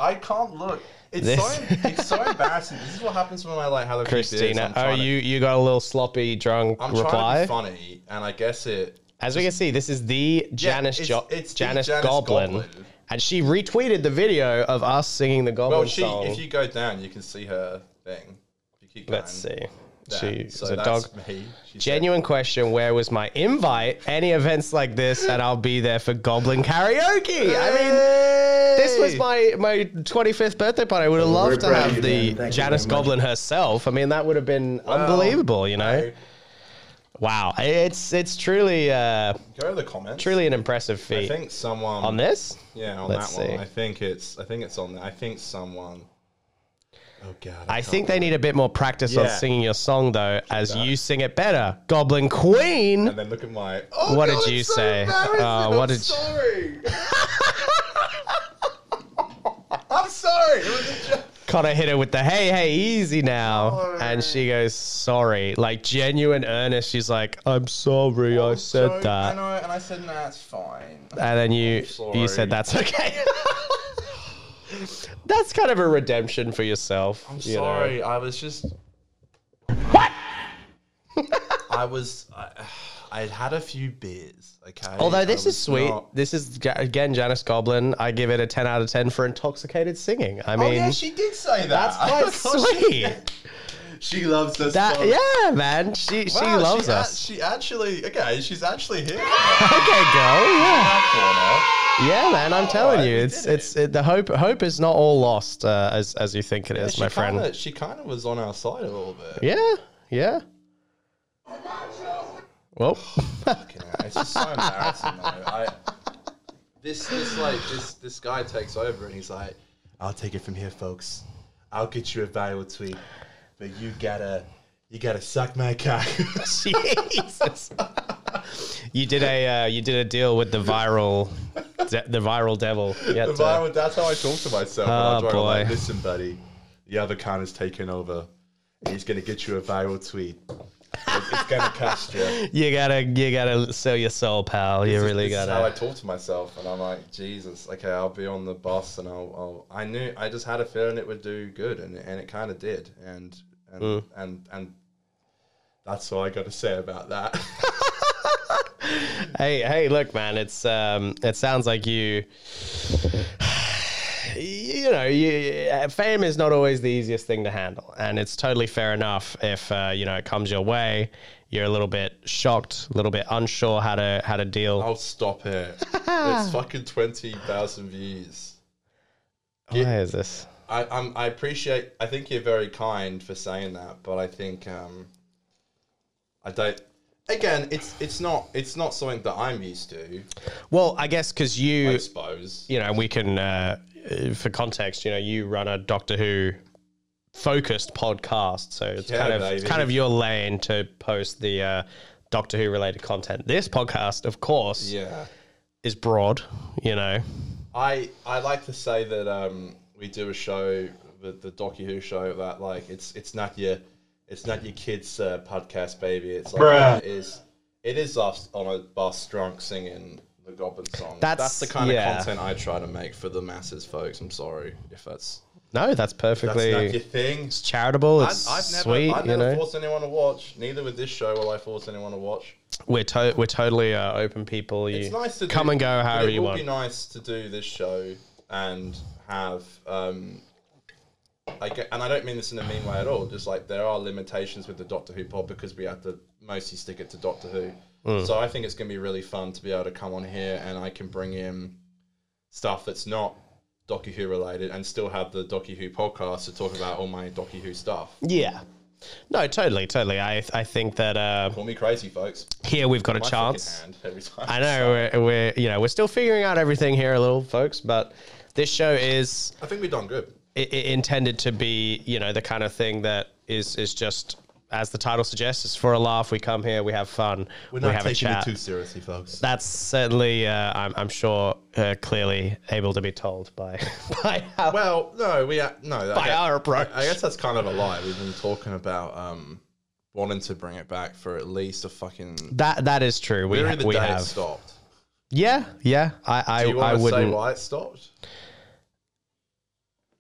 I can't look. It's This- so it's so embarrassing. This is what happens when I like have a few beers. Christina, I'm oh, trying to- you, you got a little sloppy drunk I'm reply. trying to be funny, and I guess it. As we can see, this is the Janice it's- jo- it's the Janice, Janice Goblin, Goblin. and she retweeted the video of us singing the Goblin Well, she. song. If you go down, you can see her thing. If you keep going, Let's see. down. She So is a that's dog. me. She said- Genuine question: where was my invite? Any events like this, and I'll be there for Goblin karaoke. I mean, this was my my twenty-fifth birthday party. I would have loved to proud of have you, the man. Thank you Janice very much. Goblin herself. I mean, that would have been Well, unbelievable. You know. no. Wow, it's it's truly uh, Go to the comments. truly an impressive I feat. think someone On this, Yeah, on Let's that see. one. I think it's. I think it's on. I think someone. Oh god. I can't think they need a bit more practice on Yeah. singing your song though, as that. you sing it better. Goblin Queen. And then look at my. Oh, What God, did you it's so say? embarrassing. Uh, what I'm did you- sorry. I'm sorry. It was a joke. Connor hit her with the hey, hey, easy now. Sorry. And she goes, sorry. Like genuine earnest. She's like, I'm sorry, I said So- I that. know, and I said, nah, it's fine. And then you I'm sorry. you said that's okay. That's kind of a redemption for yourself. I'm you know. sorry. I was just. What? I was. I, I had had a few beers. Okay. Although this I is was sweet. not- This is Ja- again Janice Goblin. I give it a ten out of ten for intoxicated singing. I mean, Oh yeah, she did say that. that's I quite forgot she- sweet. She loves us. That both. yeah, man. She she Wow, loves she a- us. she actually. Okay, she's actually here. Okay, girl. Yeah. That Yeah, man, I'm telling Alright, you, we it's did it's it, the hope hope is not all lost uh, as as you think it corner. is, she my friend. Kinda, she kind of was on our side a little bit. Yeah, yeah. Well, Fucking hell, it's just so embarrassing, though. I, this, this, like, this, this guy takes over and he's like, "I'll take it from here, folks. I'll get you a viral tweet, but you gotta, you gotta suck my cock." Jesus. You did a uh, you did a deal with the viral de- the viral devil. You had The to- viral, that's how I talk to myself. Oh, when I'm trying to, like, boy. listen, buddy, the other kind is taking over. He's gonna get you a viral tweet. It's, it's gonna cost you. You gotta you gotta sell your soul, pal. You This is- really this is how I gotta. talk to myself, and I'm like, Jesus, okay, I'll be on the bus, and I'll, I'll I knew, I just had a feeling it would do good, and and it kind of did, and and, Mm. and and that's all I got to say about that. Hey hey, look, man. It's um it sounds like you. You know, you, uh, fame is not always the easiest thing to handle, and it's totally fair enough if uh, you know it comes your way. You're a little bit shocked, a little bit unsure how to how to deal. I'll stop it. It's fucking twenty thousand views. Why is this? I I'm, I appreciate. I think you're very kind for saying that, but I think um, I don't. Again, it's it's not it's not something that I'm used to. Well, I guess because I you, suppose. you know, we can, uh, uh, for context, you know, you run a Doctor Who focused podcast, so it's Yeah, kind of baby. it's kind of your lane to post the uh, Doctor Who related content. This podcast, of course, Yeah. is broad. You know, I I like to say that um, we do a show, the the Docu Who show, that like it's it's not your it's not your kids' uh, podcast, baby. It's like Bruh. it is it is us on a bus drunk singing the Goblin song. That's- that's the kind yeah. of content I try to make for the masses, folks. I'm sorry if that's no, that's that's perfectly. not your thing. It's charitable. It's I, I've never sweet. I've you never know, forced anyone to watch. Neither with this show will I force anyone to watch. we're to- we're totally uh, open people. You It's nice to come do, and go but however it you would want. be nice to do this show and have um like, and I don't mean this in a mean way at all, just like there are limitations with the Doctor Who pod because we have to mostly stick it to Doctor Who. Mm. So I think it's going to be really fun to be able to come on here and I can bring in stuff that's not Doctor Who related and still have the Doctor Who podcast to talk about all my Doctor Who stuff. Yeah. No, totally, totally. I I think that uh, Call me crazy, folks. here we've got a My chance. fucking hand every time I know we're, we're you know we're still figuring out everything here a little, folks, but this show is I think we've done good. i- i- intended to be you know the kind of thing that is is just as the title suggests, it's for a laugh. We come here, we have fun, We're we not have a taking it chat. too seriously, folks. That's certainly uh, I'm I'm sure uh, clearly able to be told by by our, Well, no, we ha- no. I by guess, our approach. I guess that's kind of a lie. We've been talking about um, wanting to bring it back for at least a fucking. that that is true. We Literally ha- the we day have it stopped. yeah yeah I I, Do you I want to say wouldn't. why it stopped?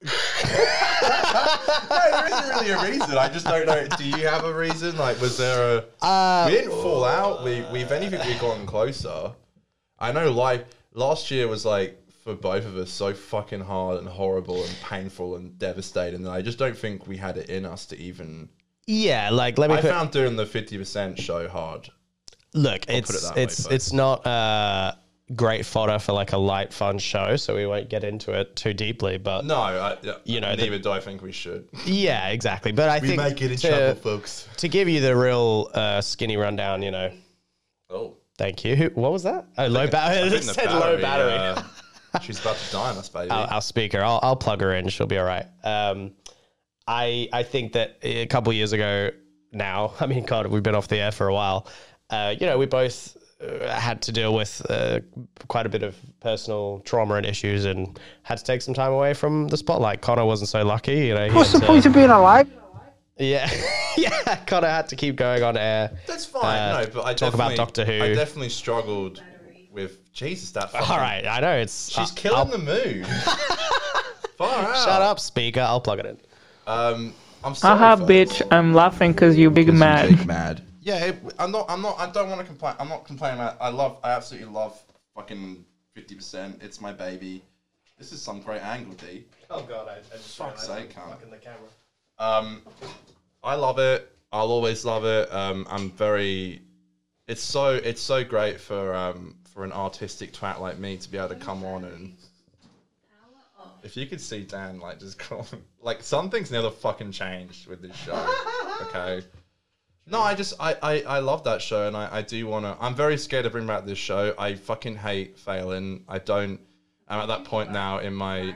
there isn't really a reason. I just don't know. Do you have a reason? Like, was there a... Uh, we didn't fall out. We, we, if anything, we've gotten closer. I know life... Last year was, like, for both of us, so fucking hard and horrible and painful and devastating that I just don't think we had it in us to even... Yeah, like, let me I put... found doing the fifty percent show hard. Look, I'll it's put it that way, it's but- it's not uh, great fodder for, like, a light, fun show, so we won't get into it too deeply, but... No, I, You know, neither the- do I think we should. Yeah, exactly. But I We think may get in to, trouble, folks. to give you the real uh, skinny rundown, you know... Oh. Thank you. Who- What was that? Oh, low battery. I It think the said low battery. uh, she's about to die on us, baby. Our, our speaker. I'll, I'll plug her in. She'll be all right. Um, I I think that a couple years ago now, I mean, God, we've been off the air for a while. Uh, you know, we both uh, had to deal with uh, quite a bit of personal trauma and issues and had to take some time away from the spotlight. Connor wasn't so lucky. You know, he What's had the to- point of being alive? Yeah, yeah. Connor had to keep going on air. That's fine. Uh, no, but I talk about definitely- Doctor Who. I definitely struggled with Jesus. That fucking, All right, I know it's. she's uh, killing I'll- the mood. Far out. Shut up, speaker. I'll plug it in. Um, I'm sorry. Haha, folks. bitch, I'm laughing because you big mad. Big mad. Yeah, it, I'm not. I'm not. I don't want to complain. I'm not complaining about. I love. I absolutely love fucking fifty percent. It's my baby. This is some great angle, D. Oh God, I, I just Fuck's sake, can't. the camera. Um, I love it. I'll always love it. Um, I'm very. It's so. It's so great for um for an artistic twat like me to be able to come on and. If you could see Dan like just go like something's never fucking changed with this show. Okay. No, I just I, I, I love that show and I, I do wanna I'm very scared to bring back this show. I fucking hate failing. I don't I'm at that point now in my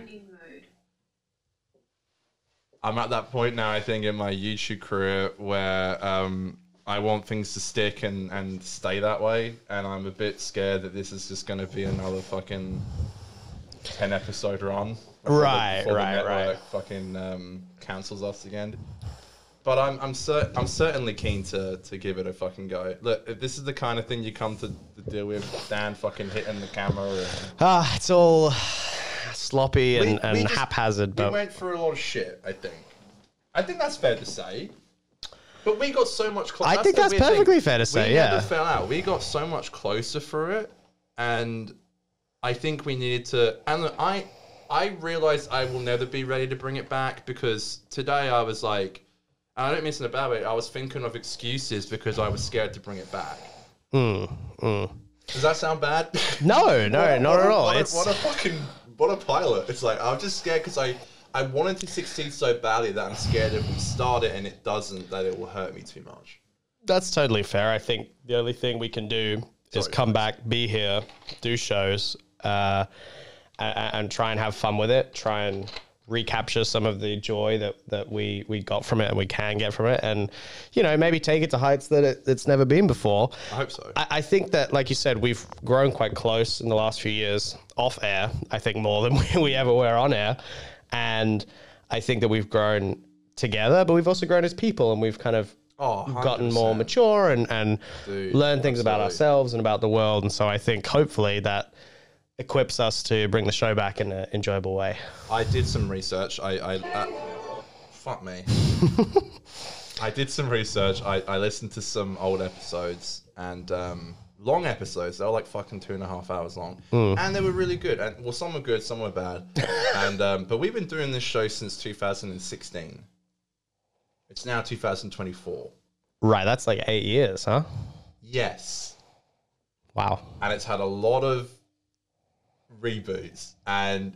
I'm at that point now I think in my YouTube career where um I want things to stick and, and stay that way and I'm a bit scared that this is just gonna be another fucking ten episode run. before the- Right, before the right, network right. Fucking um, cancels us again. But I'm I'm cer- I'm certainly keen to to give it a fucking go. Look, if this is the kind of thing you come to, to deal with, Dan fucking hitting the camera. And Ah, it's all sloppy and, We- we and just- haphazard, we but went through a lot of shit. I think. I think that's fair to say. But we got so much closer. I think that's perfectly fair to say, We yeah. never fell out. We got so much closer for it, and I think we needed to. And look, I, I realized I will never be ready to bring it back because today I was like, and I don't mean this in a bad way. I was thinking of excuses because I was scared to bring it back. Mm, mm. Does that sound bad? No, no, What- not what at a- all. What a, It's what a fucking what a pilot. It's like I'm just scared because I. I wanted to succeed so badly that I'm scared if we start it and it doesn't, that it will hurt me too much. that's totally fair. I think the only thing we can do is Sorry. come back, be here, do shows, uh, and, and try and have fun with it. Try and recapture some of the joy that, that we, we got from it and we can get from it, and you know maybe take it to heights that it, it's never been before. I hope so. I, I think that, like you said, we've grown quite close in the last few years off air. I think more than we, we ever were on air. And I think that we've grown together, but we've also grown as people and we've kind of Oh, one hundred gotten more percent. mature and, and Dude, learned things about absolutely. ourselves and about the world. And so I think hopefully that equips us to bring the show back in an enjoyable way. I did some research. I, I uh, fuck me. I did some research. I, I listened to some old episodes and um, long episodes. They were like fucking two and a half hours long, and they were really good. And well, some were good, some were bad. and um, but we've been doing this show since two thousand sixteen. It's now two thousand twenty-four. Right. That's like eight years, huh? Yes. Wow. And it's had a lot of reboots. And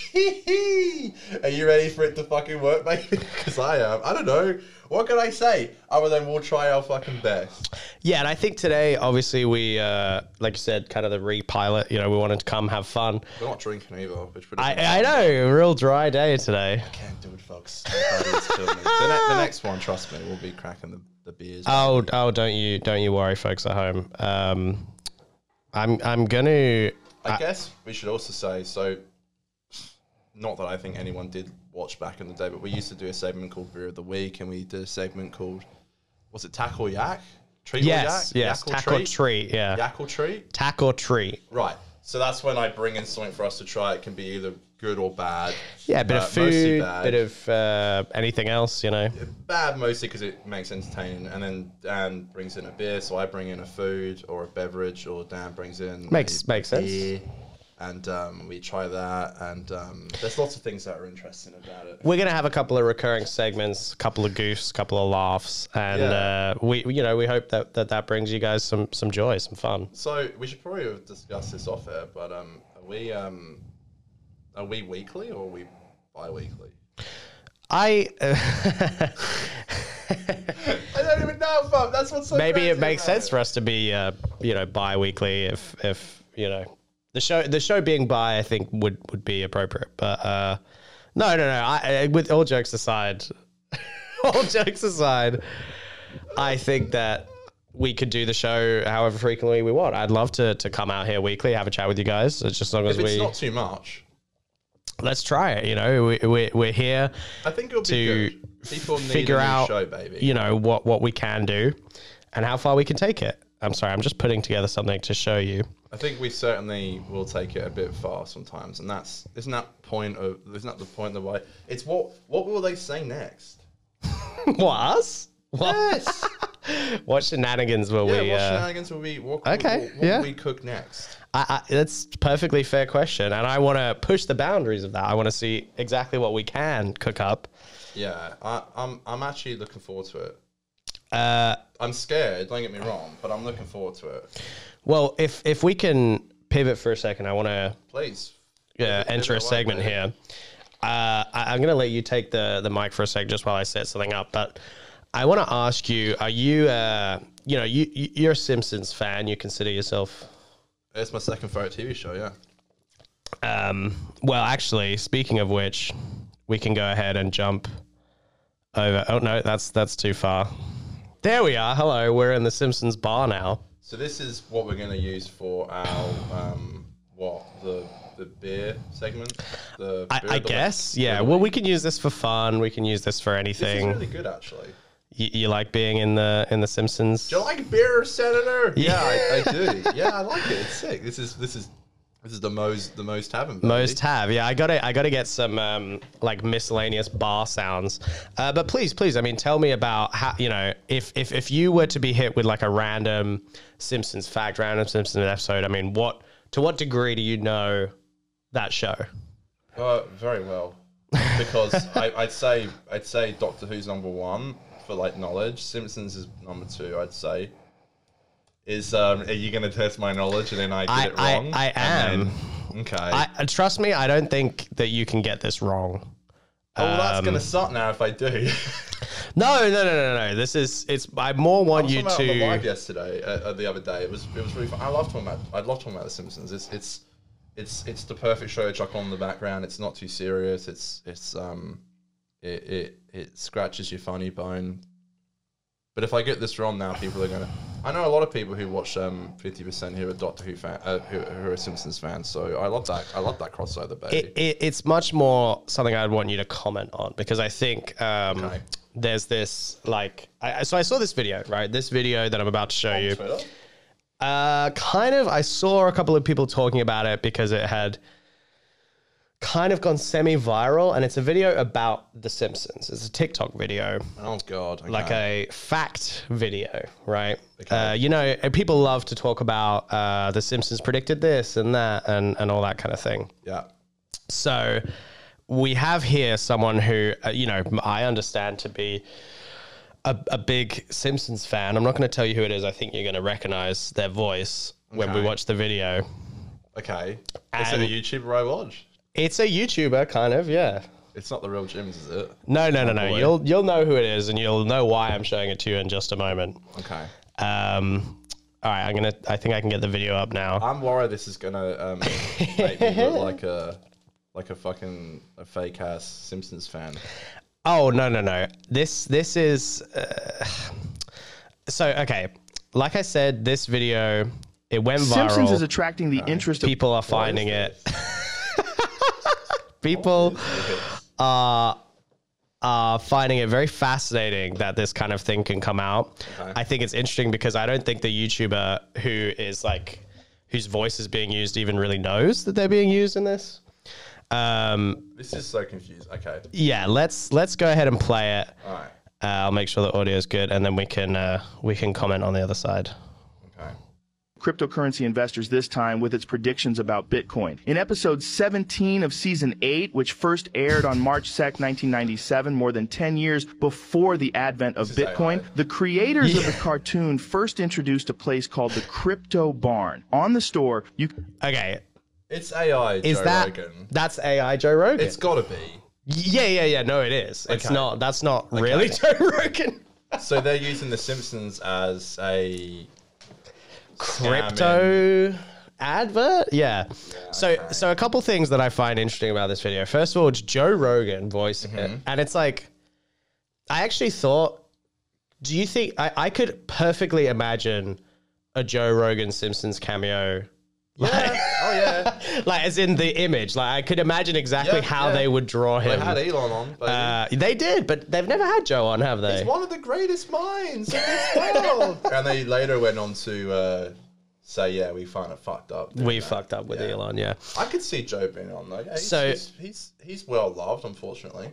are you ready for it to fucking work, mate? Because I am. I don't know. What can I say other than we'll try our fucking best? Yeah, and I think today, obviously, we, uh, like you said, kind of the re-pilot, you know, we wanted to come have fun. We're not drinking either, which would I, I know, real dry day today. can't do it, folks. It's killing me. The, ne- the next one, trust me, we'll be cracking the, the beers. Oh, oh, don't you, don't you worry, folks at home. Um, I'm, I'm gonna. I guess we should also say, so, not that I think anyone did watch back in the day, but we used to do a segment called Beer of the Week, and we did a segment called, was it Tack or Yak? Treat Yes, or Yak? yes, Yak or tack or treat? treat, yeah. Yak or treat? Tack or treat. Right. So that's when I bring in something for us to try. It can be either good or bad. Yeah, a bit Uh, of mostly food, bad. bit of uh, anything else, you know. Bad mostly because it makes entertaining, and then Dan brings in a beer, so I bring in a food or a beverage, or Dan brings in Makes- a makes sense. beer, and um, we try that, and um, there's lots of things that are interesting about it. We're gonna have a couple of recurring segments, a couple of goofs, a couple of laughs, and Yeah. uh, we, you know, we hope that, that that brings you guys some some joy, some fun. So we should probably have discussed this off air, but um, are we um, are we weekly or are we bi-weekly? I uh, I don't even know, fam. That's what's so maybe it crazy makes about sense for us to be, uh, you know, bi-weekly if if you know the show the show being bi, I think would would be appropriate. But uh, no, no, no. I, I, with all jokes aside, all jokes aside, I think that we could do the show however frequently we want. I'd love to to come out here weekly, have a chat with you guys. It's just as long as If it's we not too much, let's try it. You know, we, we we're here I think it'll be to good. People need figure a new out, show, baby. you know, what what we can do and how far we can take it. I'm sorry, I'm just putting together something to show you. I think we certainly will take it a bit far sometimes, and that's isn't that point of isn't that the point of why it's what what will they say next? What, us? What? Yes. What shenanigans will Yeah, we? what Uh, shenanigans will we? What, okay, what, what yeah. will we cook next? I, I, that's a perfectly fair question, and I want to push the boundaries of that. I want to see exactly what we can cook up. Yeah, I, I'm I'm actually looking forward to it. Uh, I'm scared. Don't get me wrong, but I'm looking forward to it. well, if if we can pivot for a second, I want to Please. uh, Pivot- enter a pivot away, segment baby. here. Uh, I, I'm going to let you take the, the mic for a sec just while I set something up. But I want to ask you: Are you, uh, you know, you you- you're a Simpsons fan? You consider yourself? It's my second favorite T V show. Yeah. Um, well, actually, speaking of which, we can go ahead and jump over. Oh no, that's that's too far. There we are. Hello, we're in the Simpsons bar now. So this is what we're going to use for our um what the the beer segment. The I, beer I of the guess, week. yeah. Well, we can use this for fun. We can use this for This is anything. really good, actually. You, you like being in the in the Simpsons? Do you like beer, Senator? Yeah, I, I do. Yeah, I like it. It's sick. This is this is this is the most the most tavern. baby. Most have, yeah. I gotta, I gotta get some um, like miscellaneous bar sounds. Uh, but please, please, I mean, tell me about how you know if if if you were to be hit with like a random Simpsons fact, random Simpsons episode. I mean, what to what degree do you know that show? Uh, very well, because I, I'd say I'd say Doctor Who's number one for like knowledge. Simpsons is number two. I'd say. Is um, are you going to test my knowledge and then I did I- it I- wrong? I And am. then- okay. I uh, trust me, I don't think that you can get this wrong. oh, well, that's um, going to suck now if I do. No, no, no, no, no. This is it's. I more I want was you talking about it on the live to. yesterday, uh, uh, the other day. It was it was really fun. I love talking about. I love talking about The Simpsons. It's it's it's it's the perfect show to chuck on in the background. It's not too serious. It's it's um it it, it scratches your funny bone. But if I get this wrong now, people are gonna. I know a lot of people who watch um fifty percent here are Doctor Who fan, uh, who, who are Simpsons fans. So I love that. I love that crossover, baby. It, it, it's much more something I'd want you to comment on because I think um, Okay. there's this like. I, so I saw this video, right? This video that I'm about to show On you. Twitter? Uh, kind of. I saw a couple of people talking about it because it had kind of gone semi-viral, and it's a video about The Simpsons. It's a TikTok video. Oh God! Okay. Like a fact video, right? Okay. Uh, you know, and people love to talk about uh, The Simpsons predicted this and that and, and all that kind of thing. yeah. So we have here someone who, uh, you know, I understand to be a, a big Simpsons fan. I'm not going to tell you who it is. I think you're going to recognize their voice when we Okay. watch the video. Okay. Is it a And- YouTuber I watch? It's a YouTuber, kind of, yeah. It's not the real Jims, is it? No, no, no, no. boy. You'll you'll know who it is, and you'll know why I'm showing it to you in just a moment. Okay. Um, all right, I'm gonna. I think I can get the video up now. I'm worried this is gonna um, make me look like a like a fucking a fake ass Simpsons fan. Oh no, no, no. This this is. Uh, so okay, like I said, this video it went viral. Simpsons is attracting the interest of People are finding it. People are are finding it very fascinating that this kind of thing can come out. Okay. I think it's interesting because I don't think the YouTuber who is like whose voice is being used even really knows that they're being used in this. Um, This is so confusing. Okay. yeah, let's let's go ahead and play it. All right. Uh, I'll make sure the audio is good, and then we can uh, we can comment on the other side. Okay. Cryptocurrency investors this time with its predictions about Bitcoin. In episode seventeen of season eight, which first aired on March second, nineteen ninety-seven, more than ten years before the advent of This is Bitcoin, A I. the creators of the cartoon first introduced a place called the Crypto Barn. On the store, you Okay, It's A I. is Joe that Rogan. that's A I Joe Rogan? It's got to be. yeah, yeah, yeah. No, it is. It's Okay. not. That's not really Joe Rogan. So they're using The Simpsons as a Crypto advert, yeah. So, so a couple things that I find interesting about this video. First of all, it's Joe Rogan voicing it, and it's like, I actually thought, do you think I, I could perfectly imagine a Joe Rogan Simpsons cameo? Like, Oh yeah. like as in the image, like I could imagine exactly Yeah, how yeah. they would draw They him. had Elon on. Baby. Uh, they did, but they've never had Joe on, have they? He's one of the greatest minds in this world. And they later went on to uh, say, yeah, we kind of fucked up. doing We that. fucked up with Yeah. Elon, yeah. I could see Joe being on though. Yeah, he's, So- he's, he's he's well loved, unfortunately.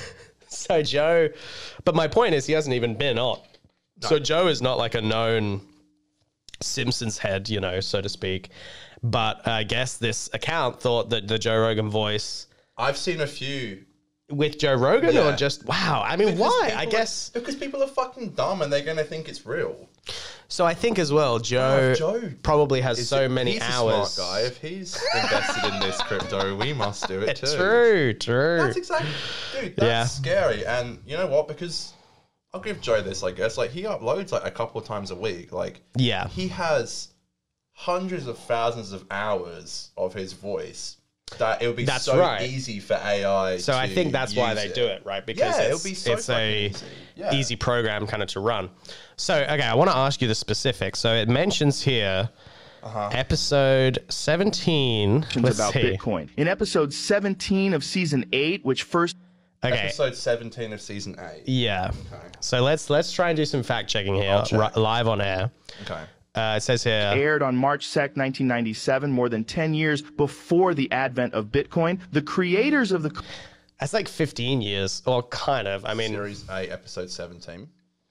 So Joe, but my point is he hasn't even been on. So Joe is not like a known Simpsons head, you know, so to speak. But I guess this account thought that the Joe Rogan voice I've seen a few. with Joe Rogan Yeah. or just, wow. I mean, Because why? people I are- guess. because people are fucking dumb and they're gonna think it's real. So I think as well, Joe, if Joe probably has so it- many he's hours. a smart guy. If he's invested in this crypto, we must do it too. True, true. That's exactly, dude. That's Yeah. scary. And you know what? Because I'll give Joe this. I guess like he uploads like a couple of times a week. Like Yeah. he has hundreds of thousands of hours of his voice. That it would be That's so right. easy for A I. So I to think that's why use they do it, right? Because Yeah, it's, it'll be so it's fucking a easy. Yeah. easy program kind of to run. So, okay, I want to ask you the specifics. So it mentions here Uh-huh. episode seventeen. Let's about see. Bitcoin. In episode seventeen of season eight, which first Okay. Episode seventeen of season eight. Yeah. So let's let's try and do some fact checking here, I'll check. ri- live on air. Okay. Uh, it says here. aired on March second, nineteen ninety-seven, more than ten years before the advent of Bitcoin, the creators of the That's like fifteen years, or kind of. I mean, Series eight, episode seventeen.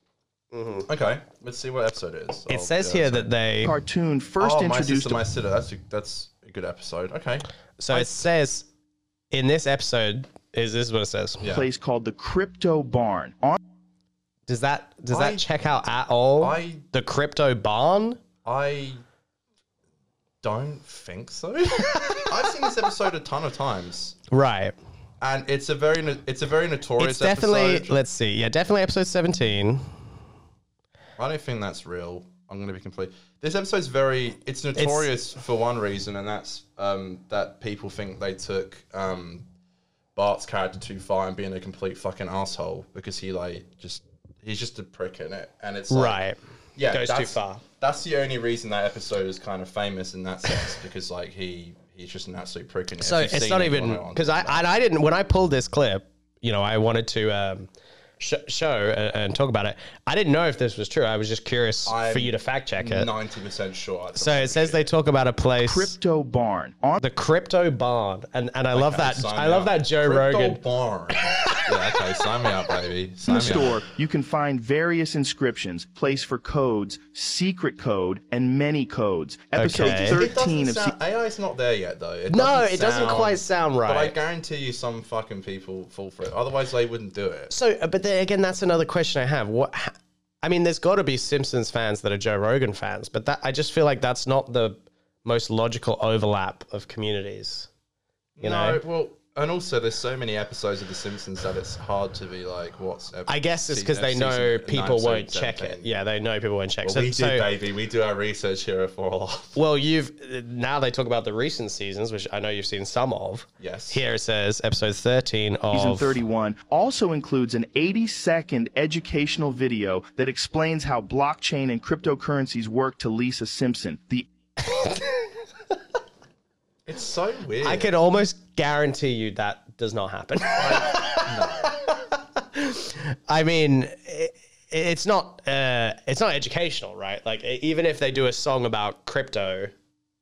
Okay, let's see what episode it is. it I'll says do here that that they. cartoon first oh, My introduced Sister, My Sitter. That's a, that's a good episode. Okay. So it says in this episode, is this is what it says? a place called the Crypto Barn. On Does that does I- that check out at all? I- the crypto barn? I don't think so. I've seen this episode a ton of times, Right. and it's a very no- it's a very notorious. It's definitely episode. let's see. Yeah, definitely episode seventeen. I don't think that's real. I'm going to be complete. This episode's very. It's notorious for one reason, and that's um, that people think they took um, Bart's character too far and being a complete fucking asshole because he like just he's just a prick in it, and it's like, Right. Yeah, Goes too that's- far. That's the only reason that episode is kind of famous in that sense because like he he's just an absolute prick in it. So If you've it's seen not it, you'll even know what I'm because I, talking I I didn't when I pulled this clip, you know, I wanted to um, sh- show and, and talk about it. I didn't know if this was true. I was just curious I'm for you to fact check it. ninety percent sure. I So it says they talk about a place, Crypto Barn. On the Crypto Barn, and and I love Okay, that. sign I me love up. that Joe Crypto Rogan. Barn. Yeah, okay, sign me up, baby. Sign the me store, up. you can find various inscriptions, place for codes, secret code, and many codes. Episode Okay. It thirteen doesn't of sound, A I's not there yet, though. It No, doesn't it doesn't quite sound But I right. guarantee you, some fucking people fall for it. Otherwise, they wouldn't do it. So, uh, but then again, that's another question I have. What? h- I mean, there's got to be Simpsons fans that are Joe Rogan fans, but that I just feel like that's not the most logical overlap of communities. You no, know? well, and also there's so many episodes of The Simpsons that it's hard to be like, what's? ep- I guess it's because season- they know season people nine, won't episode check it. seventeen. Yeah, they know people won't check. Well, so, we do, so- baby. We do our research here for a lot. well, you've now they talk about the recent seasons, which I know you've seen some of. Yes. Here it says episode thirteen of season thirty-one also includes an eighty second educational video that explains how blockchain and cryptocurrencies work to Lisa Simpson, the It's so weird. I could almost guarantee you that does not happen. I mean, it, it's not uh, it's not educational, right? Like e- even if they do a song about crypto,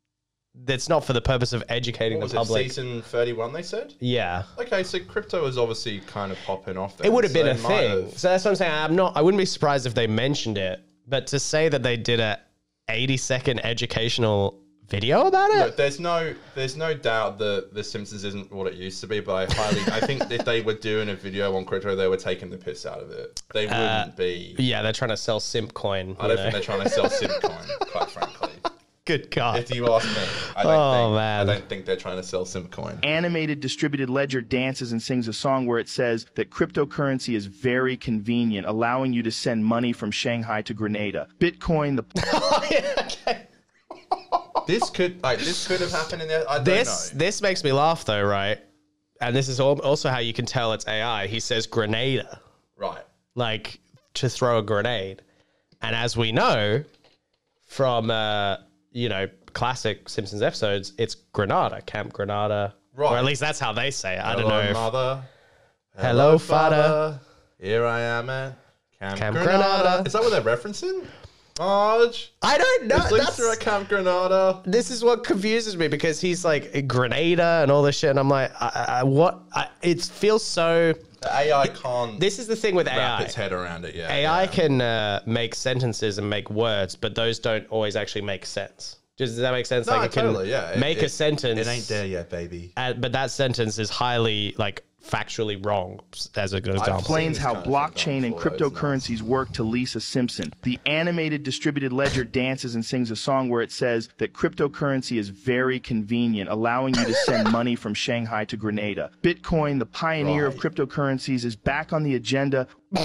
that's not for the purpose of educating What was the public. it, season thirty-one, they said? Yeah. Okay, so crypto is obviously kind of popping off there. It would have been so a they might thing. have- So that's what I'm saying. I'm not. I wouldn't be surprised if they mentioned it. But to say that they did a eighty second educational video about it, Look, there's no, there's no doubt that The Simpsons isn't what it used to be. But I highly, I think if they were doing a video on crypto, they were taking the piss out of it. They wouldn't Uh, be. yeah, they're trying to sell simp coin. I don't think they're trying to sell Simcoin, quite frankly. Good God. If you ask me, I don't Oh, think. man. I don't think they're trying to sell Simcoin. Animated Distributed Ledger dances and sings a song where it says that cryptocurrency is very convenient, allowing you to send money from Shanghai to Grenada. Bitcoin, the Oh, yeah, okay. This could, like, this could have happened in there. I don't This know. this makes me laugh though, right? And this is al- also how you can tell it's A I. He says Grenada, Right. like to throw a grenade. And as we know from uh, you know classic Simpsons episodes, it's Grenada, Camp Grenada, Right. or at least that's how they say it. I don't Hello, know. If, mother. Hello, father. Here I am at Camp, Camp Grenada. Grenada. Is that what they're referencing? Marge. I don't know. His links That's- are at Camp Grenada. This is what confuses me because he's like Grenada and all this shit, and I'm like, I, I, what? I, it feels so. The A I can't This is the thing with A wrap I. its head around it. Yeah. A I yeah. can uh, make sentences and make words, but those don't always actually make sense. Does, does that make sense? No, like it can totally. Yeah. It- make it, a sentence. It ain't there yet, baby. uh, but that sentence is highly like factually wrong, as a good example. explains this how kind of thing blockchain and before, it's cryptocurrencies work to Lisa Simpson. The Animated Distributed Ledger dances and sings a song where it says that cryptocurrency is very convenient, allowing you to send money from Shanghai to Grenada. Bitcoin, the pioneer of Right. cryptocurrencies, is back on the agenda.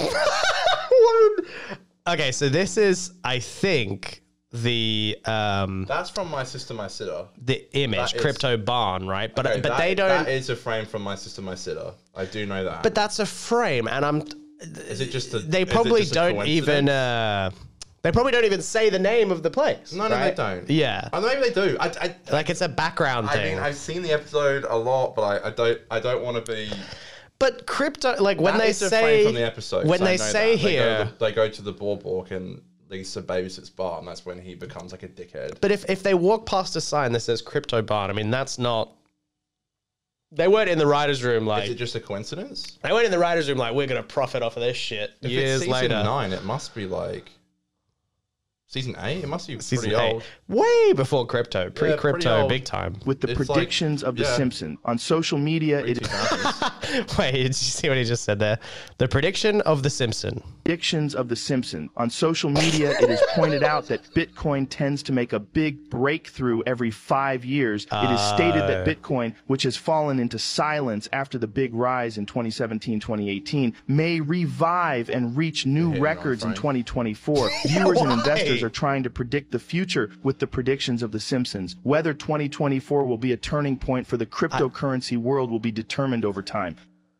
Okay, so this is, I think, the um That's from My Sister, My Sitter. the image That is- crypto barn, right? But Okay, but that- they don't. That is a frame from My Sister, My Sitter. I do know that. But that's a frame, and I'm. is it just a? They is it probably just a don't even. coincidence? Uh, they probably don't even say the name of the place. No, no, right? they don't. Yeah, Oh, maybe they do. I, I, like it's a background I thing. mean, I've seen the episode a lot, but I, I don't. I don't want to be. but crypto, like when That they is a say frame from the episode. when so I they know say that. They go here. to the- they go to the boardwalk and Lisa babysits Bart, and that's when he becomes like a dickhead. But if if they walk past a sign that says crypto barn, I mean that's not. They weren't in the writers' room like. Is it just a coincidence? They weren't in the writers' room like we're gonna profit off of this shit. If years it's season later. nine, it must be like season eight. It must be Season pretty eight. old. Way before crypto, pretty pre-crypto, old. big time. With the It's like- predictions of The yeah. Simpsons. On social media, it is Wait, did you see what he just said there? The prediction of the Simpson. predictions of The Simpsons. On social media, it is pointed out that Bitcoin tends to make a big breakthrough every five years. It is stated that Bitcoin, which has fallen into silence after the big rise in twenty seventeen, twenty eighteen, may revive and reach new Hitting on records in Frank. twenty twenty-four. Viewers and Why? investors are trying to predict the future with the predictions of The Simpsons. Whether twenty twenty-four will be a turning point for the cryptocurrency world will be determined over time.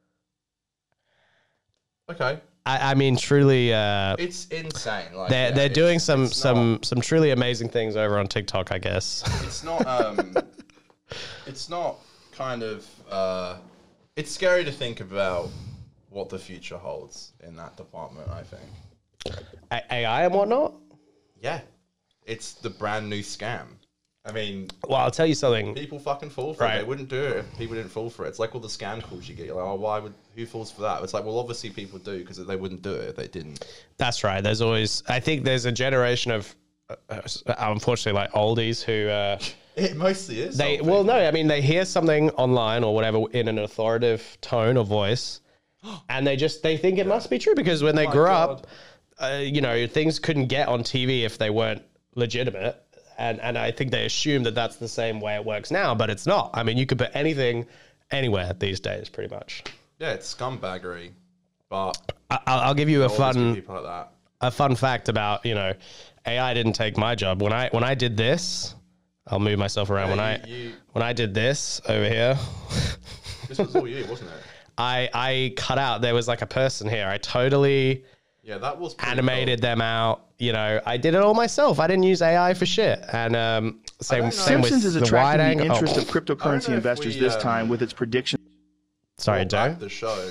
Okay, I, I mean, truly, uh, it's insane. Like they're yeah, they're it's- doing some it's some not- some truly amazing things over on TikTok, I guess. It's not. Um, it's not kind of. Uh, it's scary to think about what the future holds in that department. I think. A- AI and whatnot. Yeah, it's the brand new scam. I mean, Well, I'll tell you something. people fucking fall for Right. it. They wouldn't do it if people didn't fall for it. It's like all the scam calls you get. You're like, oh, why would who falls for that? It's like, well, obviously people do because they wouldn't do it if they didn't. That's right. There's always. I think there's a generation of, uh, uh, unfortunately, like oldies who. Uh, It mostly is. They old well, people. no, I mean they hear something online or whatever in an authoritative tone or voice, and they just they think it must be true because when they my grew God. up, uh, you know, things couldn't get on T V if they weren't legitimate, and and I think they assume that that's the same way it works now, but it's not. I mean, you could put anything anywhere these days, pretty much. Yeah, it's scumbaggery, but I, I'll I'll give you a there'll always be fun people like that. a fun fact about you know, A I didn't take my job when I when I did this. I'll move myself around. Yeah, when I you- you- when I did this over here, This was all you, wasn't it? I I cut out. There was like a person here. I totally Yeah, that was pretty animated cool. them out. You know, I did it all myself. I didn't use A I for shit. And um, same don't know. same with Simpsons is the wide attracting the angle. interest Oh, of cryptocurrency know if investors we, this um, time with its predictions. sorry, brought back Joe. the show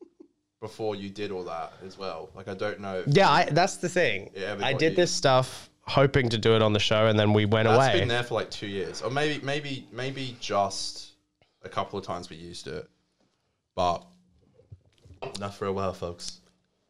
before you did all that as well. Like I don't know. If Yeah, I, that's the thing. Yeah, I everybody- did this stuff hoping to do it on the show, and then we went That's away. That's been there for like two years, or maybe, maybe, maybe just a couple of times we used it, but not for a while, folks.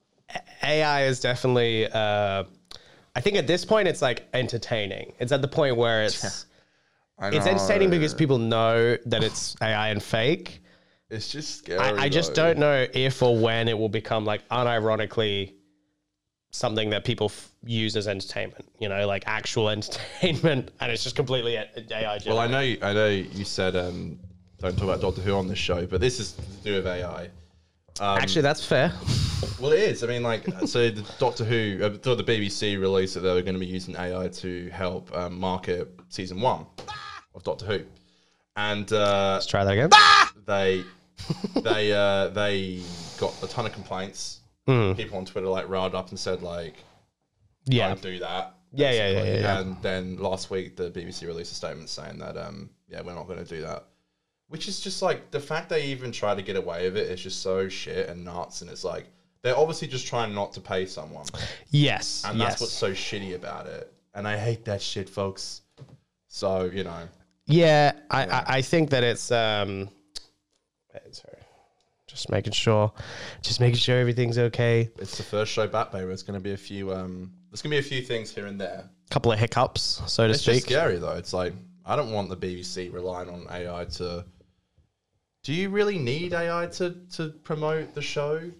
A I is definitely. Uh, I think at this point it's like entertaining. It's at the point where it's it's entertaining because people know that it's A I and fake. It's just scary. I, I just though. don't know if or when it will become like unironically something that people f- use as entertainment. You know, like actual entertainment, and it's just completely A I generated. Well, I know, you, I know you said um, don't talk about Doctor Who on this show, but this is to do with A I. Um, Actually, that's fair. Well, it is. I mean, like, so the Doctor Who, uh, so the B B C released that they were going to be using A I to help um, market season one of Doctor Who, and uh, let's try that again. They, they, uh, they got a ton of complaints. Mm. People on Twitter like riled up and said like, "Yeah, don't do that." Yeah, yeah, yeah, yeah, yeah. And then last week, the B B C released a statement saying that, um, yeah, we're not going to do that. Which is just like, the fact they even try to get away with it is just so shit and nuts. And it's like, they're obviously just trying not to pay someone. Yes. And yes. that's what's so shitty about it. And I hate that shit, folks. So, you know. Yeah, I, I, I think that it's, um, sorry, just making sure, just making sure everything's okay. It's the first show back, baby. It's going to be a few, um, there's going to be a few things here and there. Couple of hiccups, so to it's speak. It's just scary, though. It's like, I don't want the B B C relying on A I to... Do you really need A I to, to promote the show?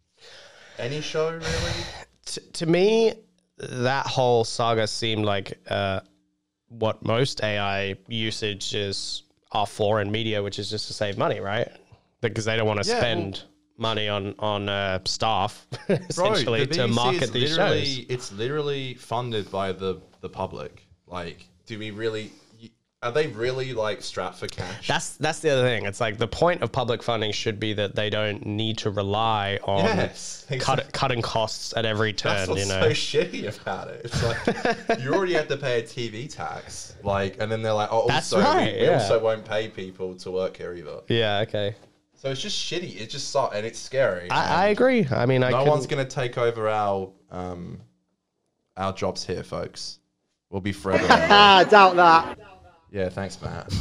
Any show, really? T- to me, that whole saga seemed like uh, what most A I usages are for in media, which is just to save money, right? Because they don't want to Yeah, spend well, money on on uh, staff essentially Bro, the to B B C market is these literally, shows. It's literally funded by the, the public. Like, do we really... Are they really like strapped for cash? That's that's the other thing. It's like the point of public funding should be that they don't need to rely on Yes, exactly. cut, cutting costs at every turn. That's what's you know, so shitty about it. It's like you already have to pay a T V tax, like, and then they're like, "Oh, That's also, right, we, we yeah. also won't pay people to work here either." yeah, okay. So it's just shitty. It's just sucks, and it's scary. I, I agree. I mean, I no couldn't- one's gonna take over our um our jobs here, folks. We'll be forever. Ah, doubt that. Yeah, thanks, Matt.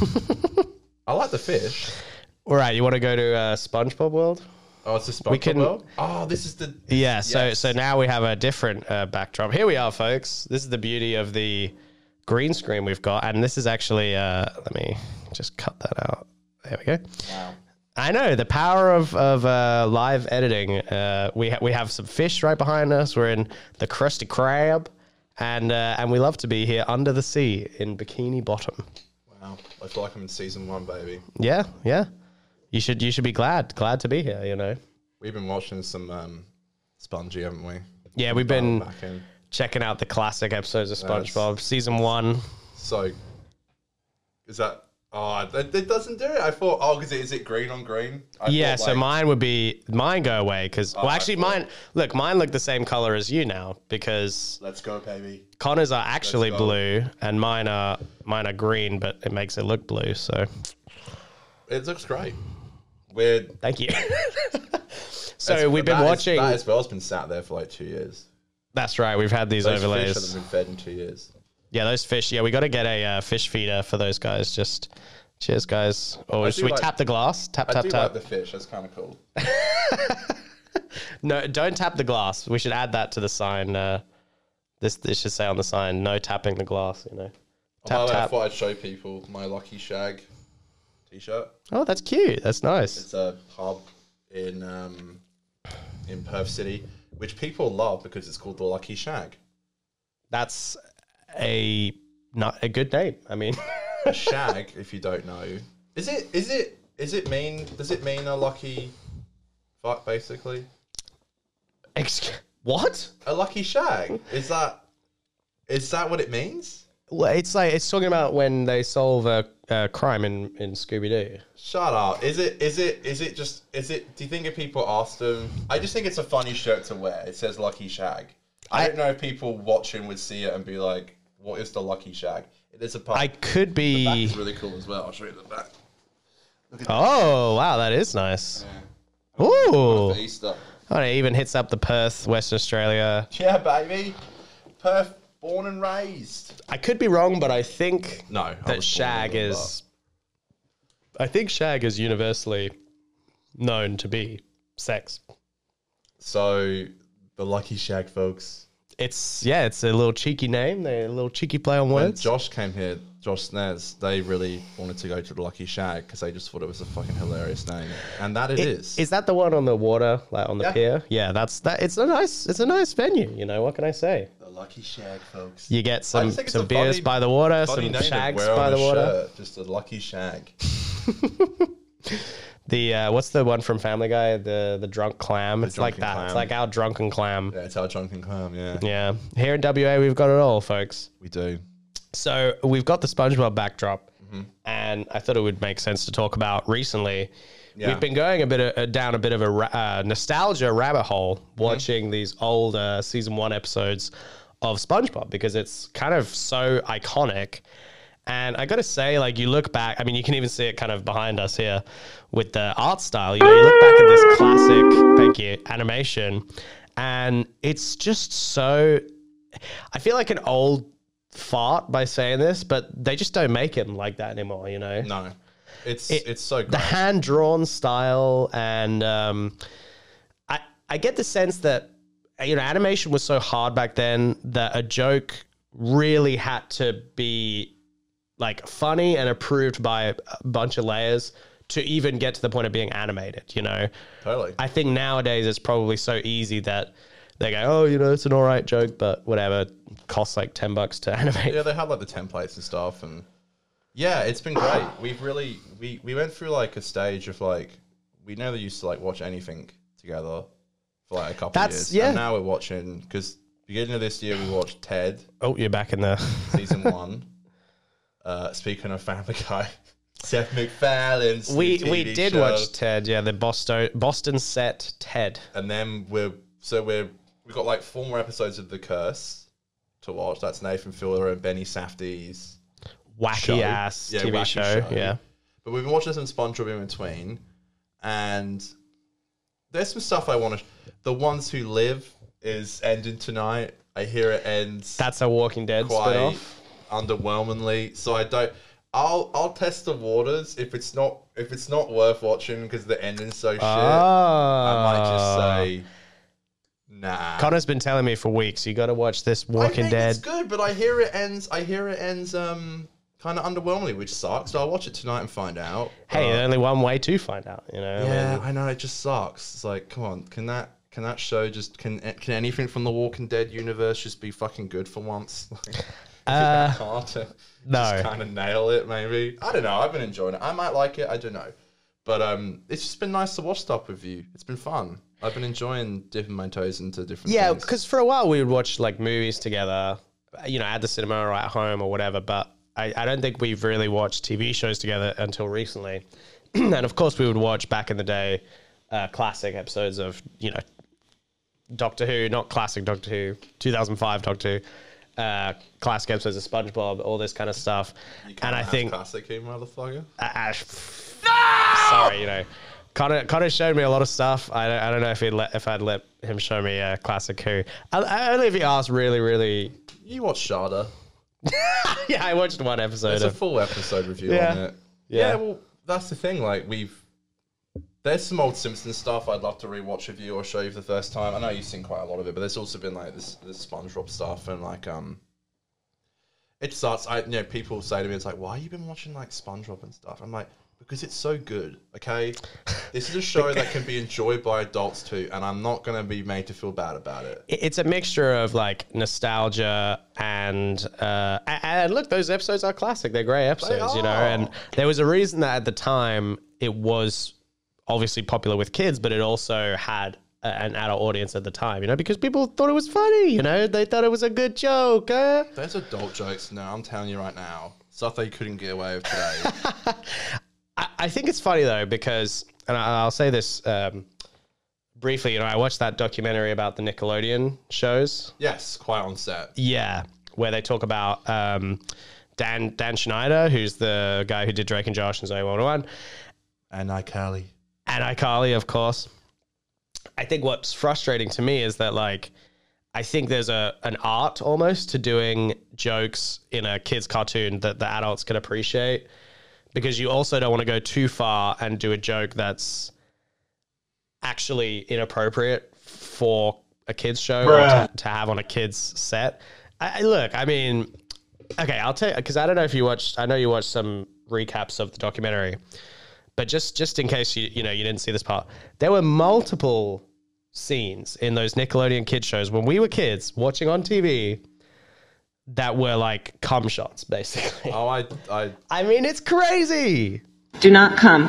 I like the fish. All right, you want to go to uh, SpongeBob World? Oh, it's the SpongeBob We can- World? Oh, this is the... Yeah, so Yes. so now we have a different uh, backdrop. Here we are, folks. This is the beauty of the green screen we've got, and this is actually. Uh, let me just cut that out. There we go. Wow. I know the power of of uh, live editing. Uh, we ha- we have some fish right behind us. We're in the Krusty Krab, and uh, and we love to be here under the sea in Bikini Bottom. Wow. I feel like I'm in season one, baby. Yeah, yeah. You should you should be glad glad to be here. You know. We've been watching some um, Spongy, haven't we? Yeah, we've Dial been back in. checking out the classic episodes of That's- SpongeBob. Season one. So, is that... Oh, that, that doesn't do it. I thought, oh, is it, is it green on green? I Yeah, thought, so like- mine would be mine go away because well, Oh, I actually, thought- mine look mine look the same color as you now because Let's go, baby. Connor's are actually Let's go. blue and mine are mine are green, but it makes it look blue. So It looks great. Weird. thank you. so It's- we've been that is- watching. that as well has been sat there for like two years. That's right. We've had these Those overlays. fish haven't been fed in two years. Yeah, those fish. Yeah, we got to get a uh, fish feeder for those guys. Just cheers, guys. Or I should do we like- tap the glass? Tap I tap do tap. like the fish. That's kind of cool. No, don't tap the glass. We should add that to the sign. Uh, this this should say on the sign, no tapping the glass. You know, Oh, by tap the way, I tap. thought I'd show people my Lucky Shag t-shirt. Oh, that's cute. That's nice. It's a pub in um, in Perth City, which people love because it's called the Lucky Shag. That's a not a good name. I mean, A shag, if you don't know, is it is it is it mean? Does it mean a lucky fuck? Basically, Excuse, what? a lucky shag is that is that what it means? Well, it's like it's talking about when they solve a, a crime in in Scooby Doo. Shut up. Is it is it is it just is it? Do you think if people asked them? I just think it's a funny shirt to wear. It says Lucky Shag. I, I- don't know if people watching would see it and be like, "What is the Lucky Shag?" It is a pub. I could The back be. is really cool as well. I'll show you the back. Look at Oh wow, that is nice. that. Ooh, For Easter. oh, it even hits up the Perth, Western Australia. Yeah, baby. Perth, Born and raised. I could be wrong, but I think No, I that was Shag born in is. I think Shag is universally known to be sex. So, the Lucky Shag, folks. It's yeah, it's a little cheeky name. They're a little cheeky play on When words. Josh came here, Josh Snares, they really wanted to go to the Lucky Shag because they just thought it was a fucking hilarious name, and that it I- is. Is that the one on the water, like on the Yeah. pier? Yeah, that's that. It's a nice, it's a nice venue. You know, what can I say? The Lucky Shag, folks. You get I some just think it's some a beers funny- by the water, funny some name to shags wear by on the a water. shirt, just a Lucky Shag. The uh, what's the one from Family Guy? The the drunk clam. it's like drunken that. clam. It's like our drunken clam. Yeah, it's our drunken clam. Yeah, Yeah. Here in W A, we've got it all, folks. we do. So we've got the SpongeBob backdrop, Mm-hmm. and I thought it would make sense to talk about recently. Yeah. We've been going a bit of, uh, down a bit of a ra- uh, nostalgia rabbit hole Mm-hmm. watching these old uh, season one episodes of SpongeBob because it's kind of so iconic. And I got to say, like, you look back, I mean, you can even see it kind of behind us here with the art style. You know, you look back at this classic, thank you, animation, and it's just so. I feel like an old fart by saying this, but they just don't make them like that anymore, you know? No, it's It- it's so great. The hand drawn style, and um, I I get the sense that you know animation was so hard back then that a joke really had to be like funny and approved by a bunch of layers to even get to the point of being animated. You know, Totally. I think nowadays it's probably so easy that they go, oh, you know, it's an all right joke, but whatever, costs like ten bucks to animate. Yeah, they had like the templates and stuff, and yeah, it's been great. We've really we we went through like a stage of like we never used to like watch anything together for like a couple That's- of years. yeah. And now we're watching because beginning of this year we watched Ted Oh, you're back in the season one. Uh, speaking of Family Guy, Seth MacFarlane's new we T V we did show. watch Ted, yeah, the Boston Boston set Ted. And then we're so we're we've got like four more episodes of The Curse to watch. That's Nathan Fielder and Benny Safdie's Wacky show. ass Yeah, T V wacky show, show. yeah. But we've been watching some SpongeBob in between, and there's some stuff I want to. The Ones Who Live is ending tonight. I hear it ends That's a Walking Dead quite spin-off. underwhelmingly. So I don't. I'll I'll test the waters if it's not if it's not worth watching because the ending's so shit. I might just say nah. Connor's been telling me for weeks, you got to watch this I Walking think Dead. it's good, but I hear it ends. I hear it ends um kind of underwhelmingly, which sucks. So I'll watch it tonight and find out. Hey, But- there's only one way to find out, you know? I yeah, mean, I know it just sucks. It's like, come on, can that can that show just can can anything from the Walking Dead universe just be fucking good for once? Like, Uh, is it that hard to no. just kind of nail it? Maybe I don't know. I've been enjoying it. I might like it. I don't know, but um, it's just been nice to watch stuff with you. It's been fun. I've been enjoying dipping my toes into different. yeah, things. because for a while we would watch like movies together, you know, at the cinema or at home or whatever, but I, I don't think we've really watched T V shows together until recently. And of course, we would watch back in the day uh, classic episodes of, you know, Doctor Who, not classic Doctor Who, two thousand five Doctor Who. Uh, classic episodes of SpongeBob, all this kind of stuff, You can't and I have think, classic, you motherfucker. uh, uh, sorry, you know, Connor, Connor showed me a lot of stuff. I don't, I don't know if he let if I'd let him show me uh, classic Who. I, I only if he asked really, really. You watch Sharda. Yeah, I watched one episode. There's a Of, full episode review Yeah. on it. Yeah. Yeah. well, that's the thing. Like, we've there's some old Simpsons stuff I'd love to rewatch with you or show you for the first time. I know you've seen quite a lot of it, but there's also been like this, this SpongeBob stuff and like um, it starts. I you know people say to me, it's like, why have you been watching like SpongeBob and stuff? I'm like, because it's so good. Okay, this is a show that can be enjoyed by adults too, and I'm not gonna be made to feel bad about it. it's a mixture of like nostalgia and uh, a- and look, those episodes are classic. They're great episodes, you know. are. And there was a reason that at the time it was obviously popular with kids, but it also had a, an adult audience at the time, you know, because people thought it was funny, you know, they thought it was a good joke. Huh? There's adult jokes now. I'm telling you right now, stuff they couldn't get away with today. I, I think it's funny though, because, and I, I'll say this um, briefly, you know, I watched that documentary about the Nickelodeon shows. Yes, quite on set. Yeah, where they talk about um, Dan Dan Schneider, who's the guy who did Drake and Josh and Zoe one oh one, And iCarly. and iCarly, of course. I think what's frustrating to me is that, like, I think there's a an art almost to doing jokes in a kid's cartoon that the adults can appreciate, because you also don't want to go too far and do a joke that's actually inappropriate for a kid's show or to, to have on a kid's set. I, I look, I mean, okay, I'll tell you, because I don't know if you watched, I know you watched some recaps of the documentary, but just just in case you you know you didn't see this part, there were multiple scenes in those Nickelodeon kid shows when we were kids watching on T V that were like cum shots, basically. Oh, I, I, I mean, it's crazy. Do not come.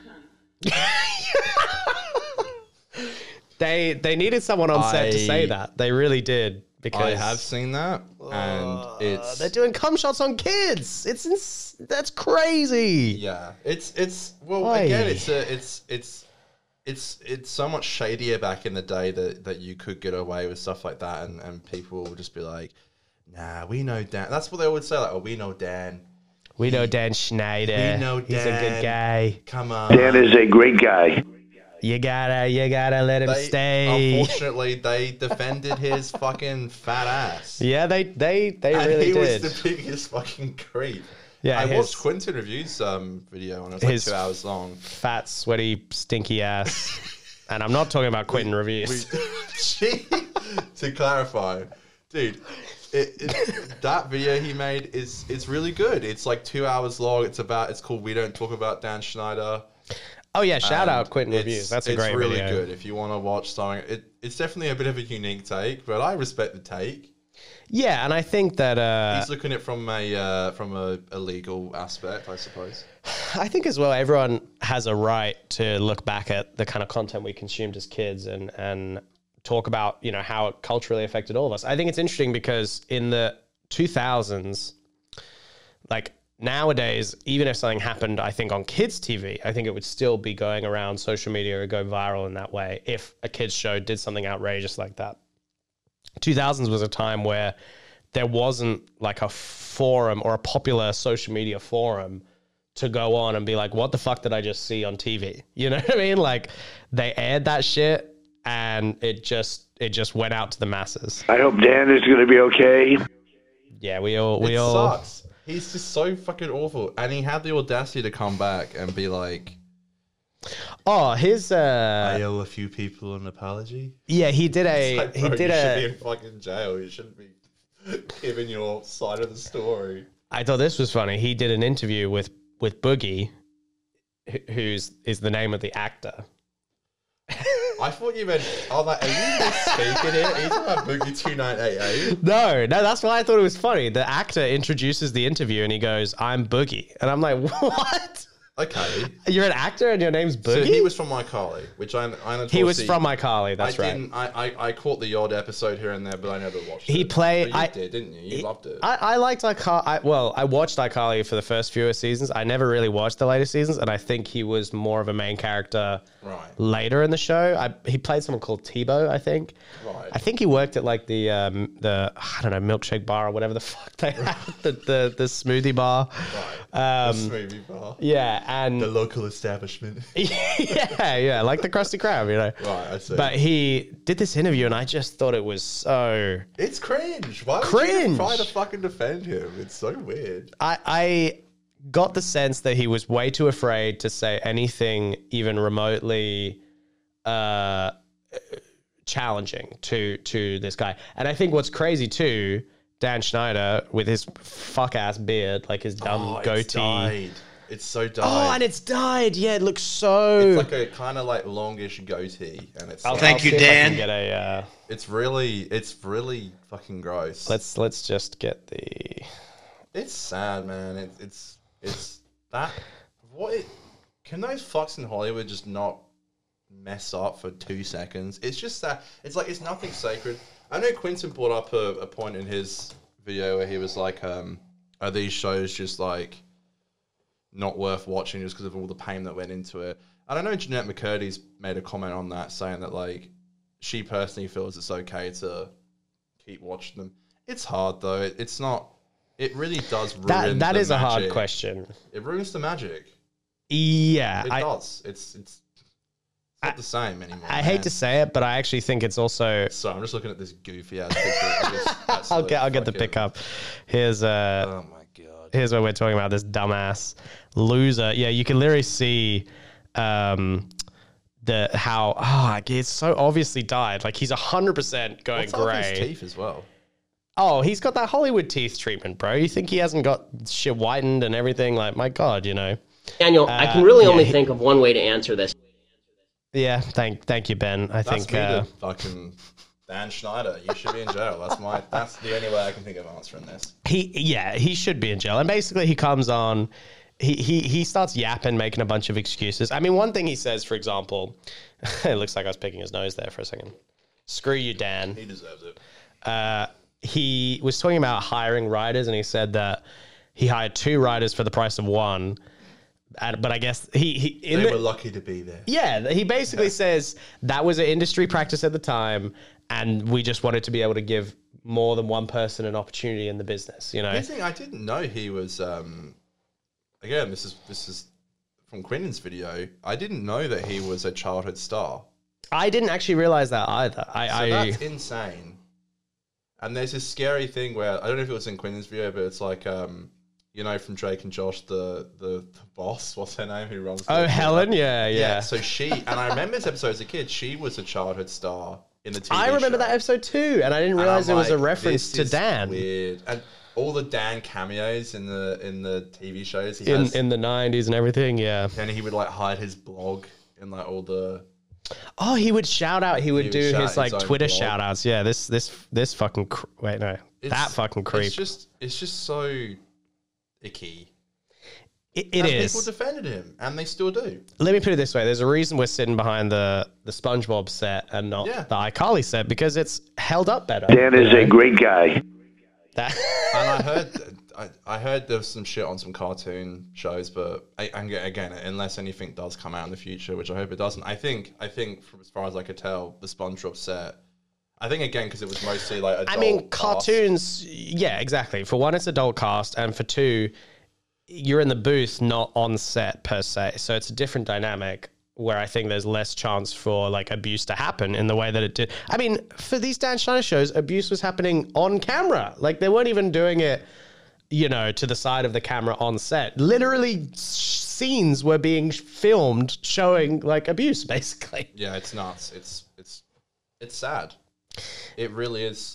they they needed someone on set I, to say that. They really did, because I have seen that, and uh, it's they're doing cum shots on kids. It's ins- that's crazy. Yeah, it's it's well Oy. again, it's a it's it's. It's it's so much shadier back in the day that, that you could get away with stuff like that, and, and people will just be like, nah, we know Dan. That's what they would say, like, oh, we know Dan. We know Dan Schneider. We know Dan. He's a good guy. Come on. Dan is a great guy. You gotta, you gotta let him They, stay. Unfortunately, they defended his fucking fat ass. Yeah, they they they and really he did. was the biggest fucking creep. Yeah, I his- watched Quentin Review's um, video, and it was like his two hours long. Fat, sweaty, stinky ass. And I'm not talking about Quentin Reviews. We, to clarify, dude, it, it, that video he made is it's really good. It's like two hours long. It's about it's called We Don't Talk About Dan Schneider. Oh yeah, shout And out Quentin it's- Reviews. That's a it's great really video. good if you want to watch something. It, it's definitely a bit of a unique take, but I respect the take. Yeah, and I think that uh, He's looking at it from a uh, from a, a legal aspect, I suppose. I think as well, everyone has a right to look back at the kind of content we consumed as kids and and talk about, you know, how it culturally affected all of us. I think it's interesting because in the two thousands, like nowadays, even if something happened, I think on kids' T V, I think it would still be going around social media or go viral in that way if a kids show did something outrageous like that. two thousands was a time where there wasn't like a forum or a popular social media forum to go on and be like, what the fuck did I just see on T V? You know what I mean? Like they aired that shit and it just it just went out to the masses. I hope Dan is going to be okay. Yeah, we all we it all sucks. He's just so fucking awful, and he had the audacity to come back and be like, Oh, his uh I owe a few people an apology. Yeah, he did a It's like, he bro, did you a should be in fucking jail. You shouldn't be giving your side of the story. I thought this was funny. He did an interview with with Boogie, wh- who's is the name of the actor. I thought you meant, oh, like, are you misspeaking here? Are you talking about Boogie two nine eight eight? No, no, that's why I thought it was funny. The actor introduces the interview and he goes, "I'm Boogie," and I'm like, "What? Okay. You're an actor and your name's Boogie?" So he was from iCarly, which I, I know. He was from iCarly, that's I right. Didn't, I, I, I caught the odd episode here and there, but I never watched He it. played- But you I- did, didn't you? You he- loved it. I, I liked iCarly. I, well, I watched iCarly for the first few seasons. I never really watched the later seasons, and I think he was more of a main character Right. later in the show. I, he played someone called Tebow, I think. Right. I think he worked at like the um, the I don't know milkshake bar or whatever the fuck they have, the, the the smoothie bar. Right. Um, the smoothie bar. Yeah, and The local establishment. yeah, yeah, like the Krusty Krab, you know. Right, I see. But he did this interview, and I just thought it was so. It's cringe. Why would Cringe. you try to fucking defend him? It's so weird. I I got the sense that he was way too afraid to say anything even remotely uh, challenging to to this guy. And I think what's crazy too, Dan Schneider with his fuck ass beard, like his dumb Oh, it's goatee. dyed. It's so dyed. Oh, and it's dyed. Yeah, it looks so. It's like a kind of like longish goatee, and it's I'll, like, I'll see if I can get a. Uh, it's really, it's really fucking gross. let's let's just get the. It's sad, man. It, it's it's that. What it, can those fucks in Hollywood just not mess up for two seconds? It's just that it's like it's nothing sacred. I know Quentin brought up a, a point in his video where he was like, um, "Are these shows just like not worth watching just because of all the pain that went into it?" I don't know. Jeanette McCurdy's made a comment on that, saying that like she personally feels it's okay to keep watching them. It's hard though. It, it's not. It really does ruin. That that the is a hard magic. question. It ruins the magic. Yeah, It I, does. It's it's it's not the same anymore. I man. hate to say it, but I actually think it's also. Sorry, I'm just looking at this goofy ass picture. I'll get I'll get the pickup. Here's uh. Oh my god. Here's what we're talking about. This dumbass loser. Yeah, you can literally see um the how oh it's so obviously died. Like he's a hundred percent going What's up with his grey. teeth as well? Oh, he's got that Hollywood teeth treatment, bro. You think he hasn't got shit whitened and everything? Like, my God, you know. Daniel, uh, I can really yeah, only he, think of one way to answer this. Yeah, thank thank you, Ben. I That's think me uh, to fucking Dan Schneider. You should be in jail. That's my. That's the only way I can think of answering this. he yeah he should be in jail. And basically, he comes on. He, he he starts yapping, making a bunch of excuses. I mean, one thing he says, for example, it looks like I was picking his nose there for a second. Screw you, Dan. He deserves it. Uh, he was talking about hiring writers, and he said that he hired two writers for the price of one. And, but I guess he, he in they the, were lucky to be there. Yeah, he basically says that was an industry practice at the time, and we just wanted to be able to give more than one person an opportunity in the business. You know, The thing, I didn't know he was. Um, again, this is this is from Quinton's video. I didn't know that he was a childhood star. I didn't actually realize that either. I, So I that's insane. And there's this scary thing where I don't know if it was in Quinton's video, but it's like, um, you know, from Drake and Josh, the the, the boss. What's her name? Who runs? oh the, Helen, yeah, yeah. yeah. So she and I remember this episode as a kid. She was a childhood star in the T V I remember show. that episode too, and I didn't And realize I'm it was a like, reference this to is Dan Weird. And all the Dan cameos in the in the T V shows he in has, in the nineties and everything. Yeah. and he would like hide his blog in like all the. Oh, he would shout out. He would He would do shout his his like own Twitter blog. shout outs. Yeah, this this this fucking cr- wait no It's, that fucking creep. It's just it's just so icky. It, it and is. People defended him, and they still do. Let me put it this way: there's a reason we're sitting behind the the SpongeBob set and not Yeah. the iCarly set because it's held up better. Dan is a great guy. That And I heard, I, I heard there was some shit on some cartoon shows, but I, and again, unless anything does come out in the future, which I hope it doesn't, I think, I think from as far as I could tell, the SpongeBob set. I think again because it was mostly like adult I mean, cast. cartoons. Yeah, exactly. For one, it's adult cast, and for two, you're in the booth, not on set per se. So it's a different dynamic where I think there's less chance for like abuse to happen in the way that it did. I mean, for these Dan Schneider shows, abuse was happening on camera. Like they weren't even doing it, you know, to the side of the camera on set. Literally, scenes were being filmed showing like abuse, basically. Yeah, it's nuts. It's it's it's sad. It really is.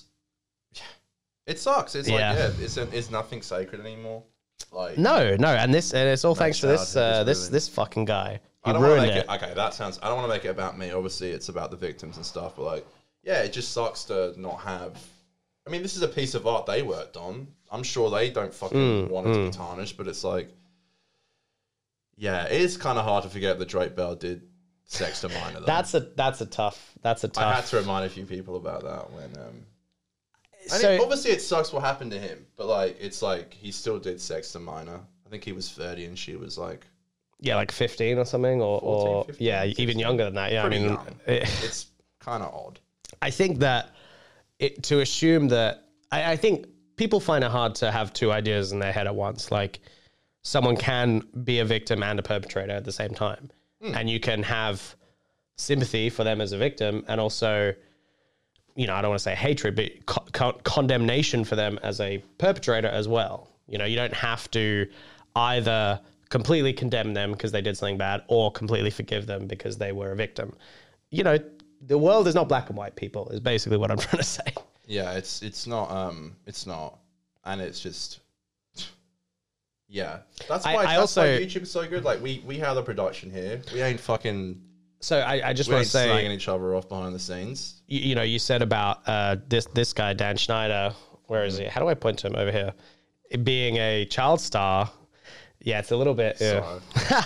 It sucks. It's like Yeah. yeah, it's it's nothing sacred anymore. Like No, no, and this and it's all No thanks to this childhood uh, is this ruined. this fucking guy. He I don't want to ruined make it. it. Okay, that sounds. I don't want to make it about me. Obviously, it's about the victims and stuff. But like, yeah, it just sucks to not have. I mean, this is a piece of art they worked on. I'm sure they don't fucking Mm, want it to be mm. tarnished, but it's like, yeah, it is kind of hard to forget that Drake Bell did sex to minor. Though. That's a that's a tough that's a tough. I had to remind a few people about that when. Um, I So- mean, obviously, it sucks what happened to him, but like, it's like he still did sex to minor. I think he was thirty and she was like. Yeah, like fifteen or something, or, fourteen, or fifteen, yeah, even sixteen. younger than that. Yeah, Pretty I mean, young. it- It's kind of odd. I think that it, to assume that I, I think people find it hard to have two ideas in their head at once. Like someone can be a victim and a perpetrator at the same time, Mm. and you can have sympathy for them as a victim, and also, you know, I don't want to say hatred, but co- co- condemnation for them as a perpetrator as well. You know, you don't have to either completely condemn them because they did something bad or completely forgive them because they were a victim. You know, the world is not black and white, people, is basically what I'm trying to say. Yeah, it's it's not um it's not, and it's just yeah. That's I- why I that's also- why YouTube is so good. Like we we have the production here. We ain't fucking. So I, I just we want ain't to say, slagging each other off behind the scenes. you, you know, you said about uh, this this guy, Dan Schneider, where is he? How do I point to him over here? Being a child star. Yeah, it's a little bit. Yeah.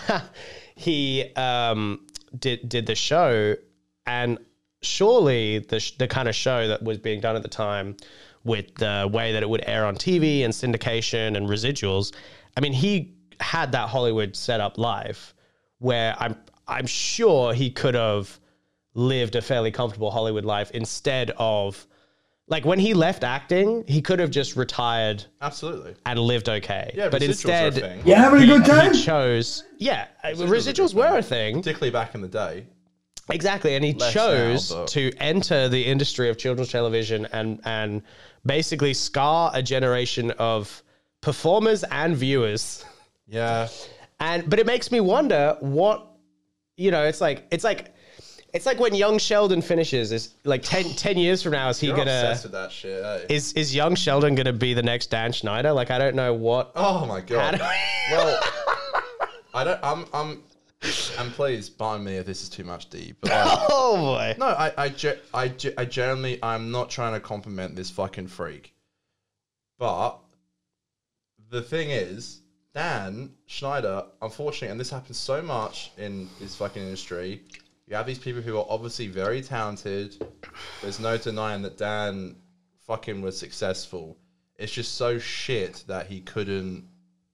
he um, did did the show, and surely the sh- the kind of show that was being done at the time, with the way that it would air on T V and syndication and residuals. I mean, he had that Hollywood set up live, where I'm I'm sure he could have lived a fairly comfortable Hollywood life instead of. Like when he left acting, he could have just retired Absolutely. and lived okay. Yeah, but residuals instead, are a thing. you having a good time? He chose, yeah, Residuals residuals, are a were a thing. Particularly back in the day. Exactly, and he Less chose now, but- to enter the industry of children's television and and basically scar a generation of performers and viewers. Yeah. And but it makes me wonder what, you know, it's like it's like it's like when young Sheldon finishes, is like ten, ten years from now, is he You're gonna obsessed with that shit, eh? is is young Sheldon gonna be the next Dan Schneider? Like I don't know what. Oh my god. How do we- Well, I don't. I'm. I'm. And please, pardon me if this is too much deep. But like, Oh boy. no, I. I. ge- I. ge- I generally. I'm not trying to compliment this fucking freak. But the thing is, Dan Schneider, unfortunately, and this happens so much in this fucking industry. You have these people who are obviously very talented. There's no denying that Dan fucking was successful. It's just so shit that he couldn't.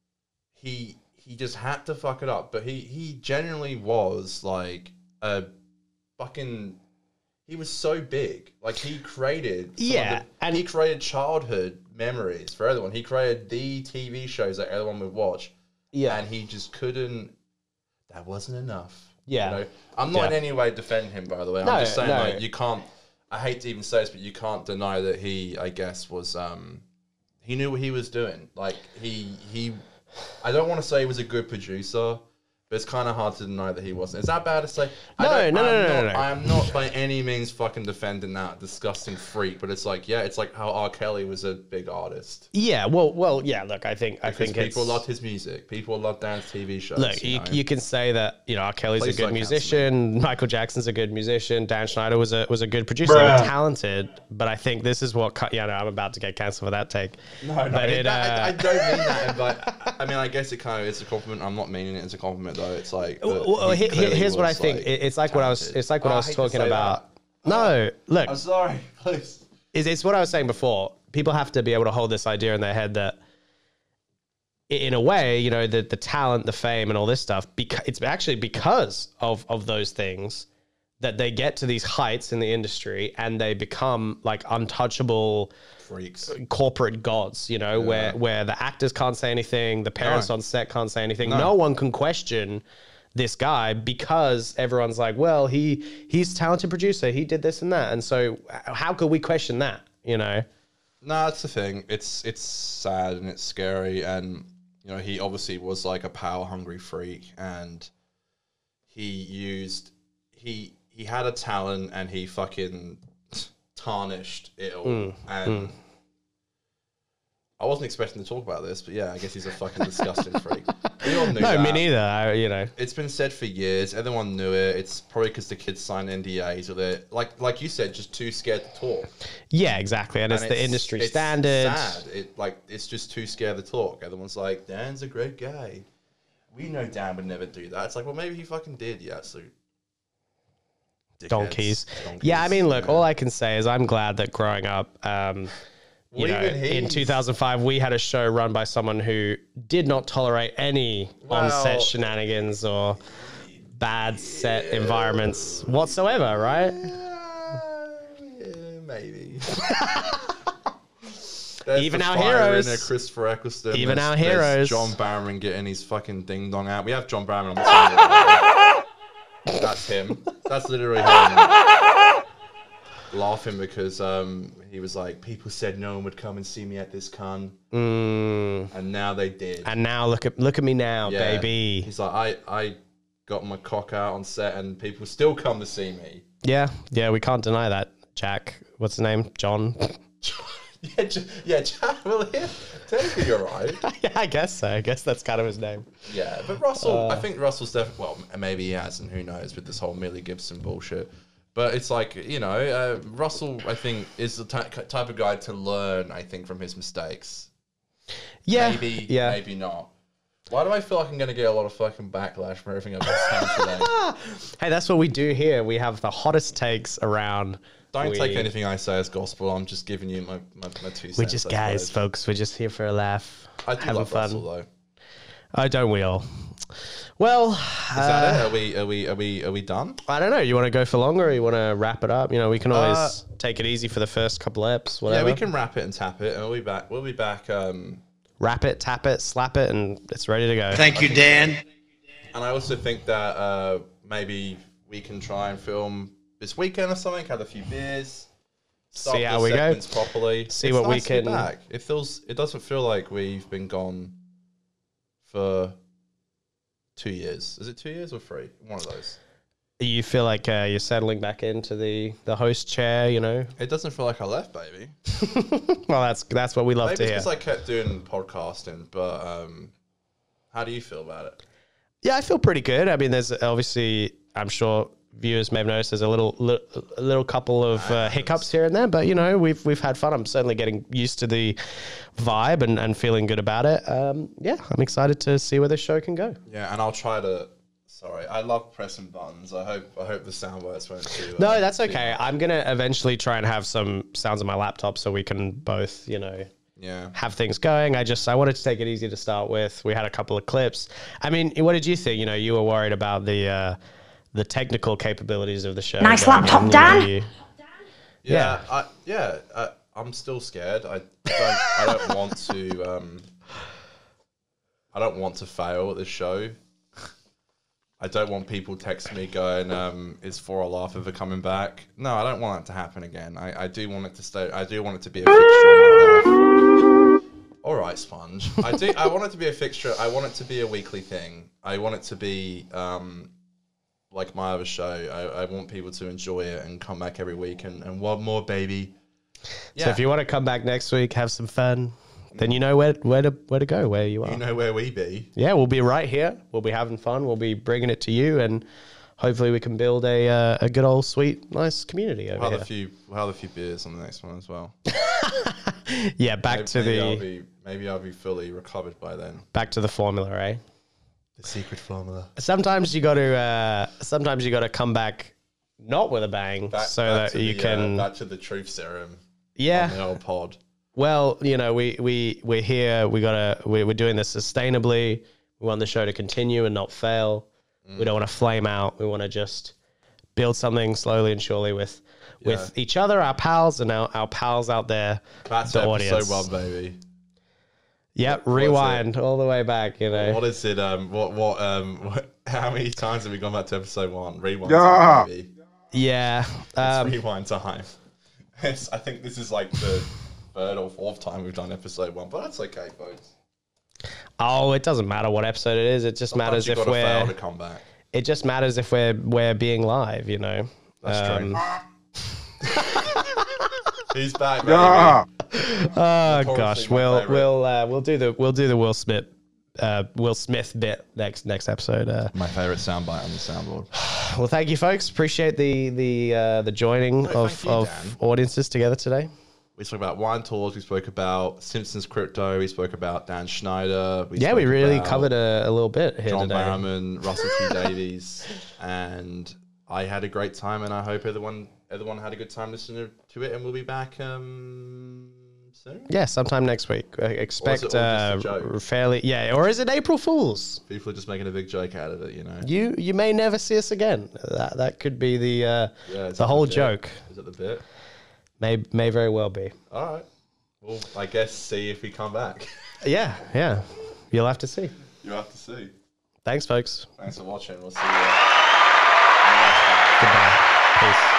He he just had to fuck it up. But he he genuinely was like a fucking. He was so big. Like he created. some of Yeah, the- and- he created childhood memories for everyone. He created the T V shows that everyone would watch. Yeah. And he just couldn't. That wasn't enough. Yeah. You know? I'm not Yeah. in any way defending him, by the way. I'm No, just saying, no. like, you can't. I hate to even say this, but you can't deny that he, I guess, was. um He knew what he was doing. Like he he. I don't want to say he was a good producer, but it's kind of hard to deny that he wasn't. Is that bad to say? I No, don't- no, no, I'm no, not, no, no. I am not by any means fucking defending that disgusting freak, but it's like, yeah, it's like how R. Kelly was a big artist. Yeah. Well. Well. Yeah. Look, I think I Because think people it's, loved his music. People loved Dan's T V shows. Look, you, know? you can say that, you know, R. Kelly's Please a good don't cancel musician, Michael Jackson's a good musician, Dan Schneider was a was a good producer, Bruh. talented, but I think this is what, cu- yeah, no, I'm about to get cancelled for that take. No, no, But it, it, that- I, I uh, don't mean that. But I mean, I guess it kind of is a compliment. I'm not meaning it as a compliment though. It's like, that Well, he he- clearly here's what I was, think. like, It- it's like what I was. talented. It's like what Oh, I I was hate to talking say about. No, look, I'm sorry, please. it's, it's what I was saying before. People have to be able to hold this idea in their head that, i- in a way, you know, the the talent, the fame, and all this stuff. Because it's actually because of of those things that they get to these heights in the industry and they become like untouchable freaks, corporate gods. You know, where where the actors can't say anything, the parents No. on set can't say anything. No. No one can question this guy because everyone's like, well, he he's a talented producer, he did this and that, and so how could we question that? You know. No, that's the thing. It's it's sad and it's scary, and you know he obviously was like a power hungry freak, and he used he he had a talent and he fucking tarnished it all. Mm, And mm. I wasn't expecting to talk about this, but yeah, I guess he's a fucking disgusting freak. We all knew No, that. me neither. I, you know, It's been said for years. Everyone knew it. It's probably because the kids signed N D As or they're like like you said, just too scared to talk. yeah, exactly, and, it's the industry it's standard. Sad. It like it's just too scared to talk. Everyone's like, Dan's a great guy. We know Dan would never do that. It's like, well, maybe he fucking did. Yeah, so dickheads. Donkeys. Donkeys. Yeah, I mean, look, all I can say is I'm glad that growing up, um, you Well, know, even in he's- two thousand five, we had a show run by someone who did not tolerate any on-set Well- shenanigans or bad set environments whatsoever, right? Yeah, maybe. There's Even the our fire heroes. in there, Christopher Eccleston. Even There's- our there's heroes. John Barrowman getting his fucking ding dong out. We have John Barrowman on the side. That's him. That's literally him. Laughing because um, he was like, people said no one would come and see me at this con, Mm. and now they did. And now look at look at me now, Yeah. baby. He's like, I, I got my cock out on set, and people still come to see me. Yeah, yeah, we can't deny that. Jack, what's his name? John. yeah, J- yeah, Jack. Well, yeah, technically you're right. yeah, I guess so. I guess that's kind of his name. Yeah, but Russell, Uh, I think Russell's definitely, well, maybe he hasn't, who knows, with this whole Millie Gibson bullshit. But it's like, you know, uh, Russell, I think, is the ty- type of guy to learn, I think, from his mistakes. Yeah, Maybe, yeah. maybe not. Why do I feel like I'm going to get a lot of fucking backlash from everything I've been saying today? Hey, that's what we do here. We have the hottest takes around. Don't we, take anything I say as gospel. I'm just giving you my, my, my two cents. We're just I guys, suppose. folks. We're just here for a laugh. I do having love fun. Russell, though. Oh, don't we all? Well, Is uh, that it? Are we, are we, are we, are we done? I don't know. You want to go for longer or you want to wrap it up? You know, we can always Uh, take it easy for the first couple of eps, whatever. Yeah, we can wrap it and tap it, and we'll be back. We'll be back. Um, Wrap it, tap it, slap it, and it's ready to go. Thank you, Dan. And I also think that uh, maybe we can try and film this weekend or something. Have a few beers. See how we go. Properly. See it's what nice we to be can. Back. It feels. It doesn't feel like we've been gone for two years. Is it two years or three? One of those. You feel like uh, you're settling back into the, the host chair, you know? It doesn't feel like I left, baby. Well, that's that's what we love Maybe to it's hear. because I kept doing podcasting, but um, how do you feel about it? Yeah, I feel pretty good. I mean, there's obviously, I'm sure viewers may have noticed there's a little li- a little couple of uh, hiccups here and there, but you know, we've we've had fun. I'm certainly getting used to the vibe and, and feeling good about it. Um, yeah, I'm excited to see where this show can go. Yeah, and I'll try to. Sorry, I love pressing buttons. I hope I hope the sound bites won't too. Uh, No, that's okay. I'm gonna eventually try and have some sounds on my laptop so we can both, you know, yeah, have things going. I just I wanted to take it easy to start with. We had a couple of clips. I mean, what did you think? You know, you were worried about the uh, the technical capabilities of the show. Nice laptop, Dan. Yeah, yeah, I, yeah. I, I'm still scared. I don't. I don't want to. Um, I don't want to fail at this show. I don't want people texting me going, um, "Is For a Laugh ever coming back?" No, I don't want it to happen again. I, I do want it to stay. I do want it to be a fixture in my life. All right, Sponge. I do. I want it to be a fixture. I want it to be a weekly thing. I want it to be um, like my other show. I, I want people to enjoy it and come back every week and, and want more, baby. Yeah. So if you want to come back next week, have some fun, then you know where where to where to go, where you are. You know where we be. Yeah, we'll be right here. We'll be having fun. We'll be bringing it to you, and hopefully we can build a uh, a good old sweet nice community over We'll here. have a few. We'll have a few beers on the next one as well. Yeah, back maybe, to maybe the I'll be, maybe I'll be fully recovered by then. back to the formula, eh? The secret formula. Sometimes you got to uh, sometimes you got to come back not with a bang, Back, so back that to you the, can. uh, back to the truth serum. Yeah. On the old pod. Well, you know, we we we're here. We gotta. We, we're doing this sustainably. We want the show to continue and not fail. Mm. We don't want to flame out. We want to just build something slowly and surely with yeah. with each other, our pals, and our, our pals out there. That's the episode audience. one, baby. Yep, what, rewind all the way back. You know, what is it? Um, what what um, what, how many times have we gone back to episode one? Rewind Yeah. time, baby. Yeah, um, it's rewind time. It's, I think this is like the third or fourth time we've done episode one, but that's okay, folks. Oh, it doesn't matter what episode it is. It just Sometimes matters you've if got to we're. fail to come back. It just matters if we're we're being live. You know. That's um, true. He's back, baby. Yeah. Oh Notoriously gosh, my we'll favorite. we'll uh, we'll do the we'll do the Will Smith uh, Will Smith bit next next episode. Uh, My favorite soundbite on the soundboard. well, thank you, folks. Appreciate the the uh, the joining No, of thank you, of Dan. audiences together today. We spoke about wine tours. We spoke about Simpsons crypto. We spoke about Dan Schneider. We Yeah, spoke we really about covered a, a little bit here John today. Barrowman, Russell T Davies, and I had a great time, and I hope everyone everyone had a good time listening to it. And we'll be back um, soon. Yeah, sometime next week. Uh, expect all just a uh, joke? fairly yeah, or is it April Fools? People are just making a big joke out of it, you know. You you may never see us again. That that could be the uh, Yeah, is the that whole bit? joke. Is it the bit? May may very well be. All right. Well, I guess see if we come back. Yeah, yeah. You'll have to see. You have to see. Thanks, folks. Thanks for watching. We'll see you. Goodbye. Peace.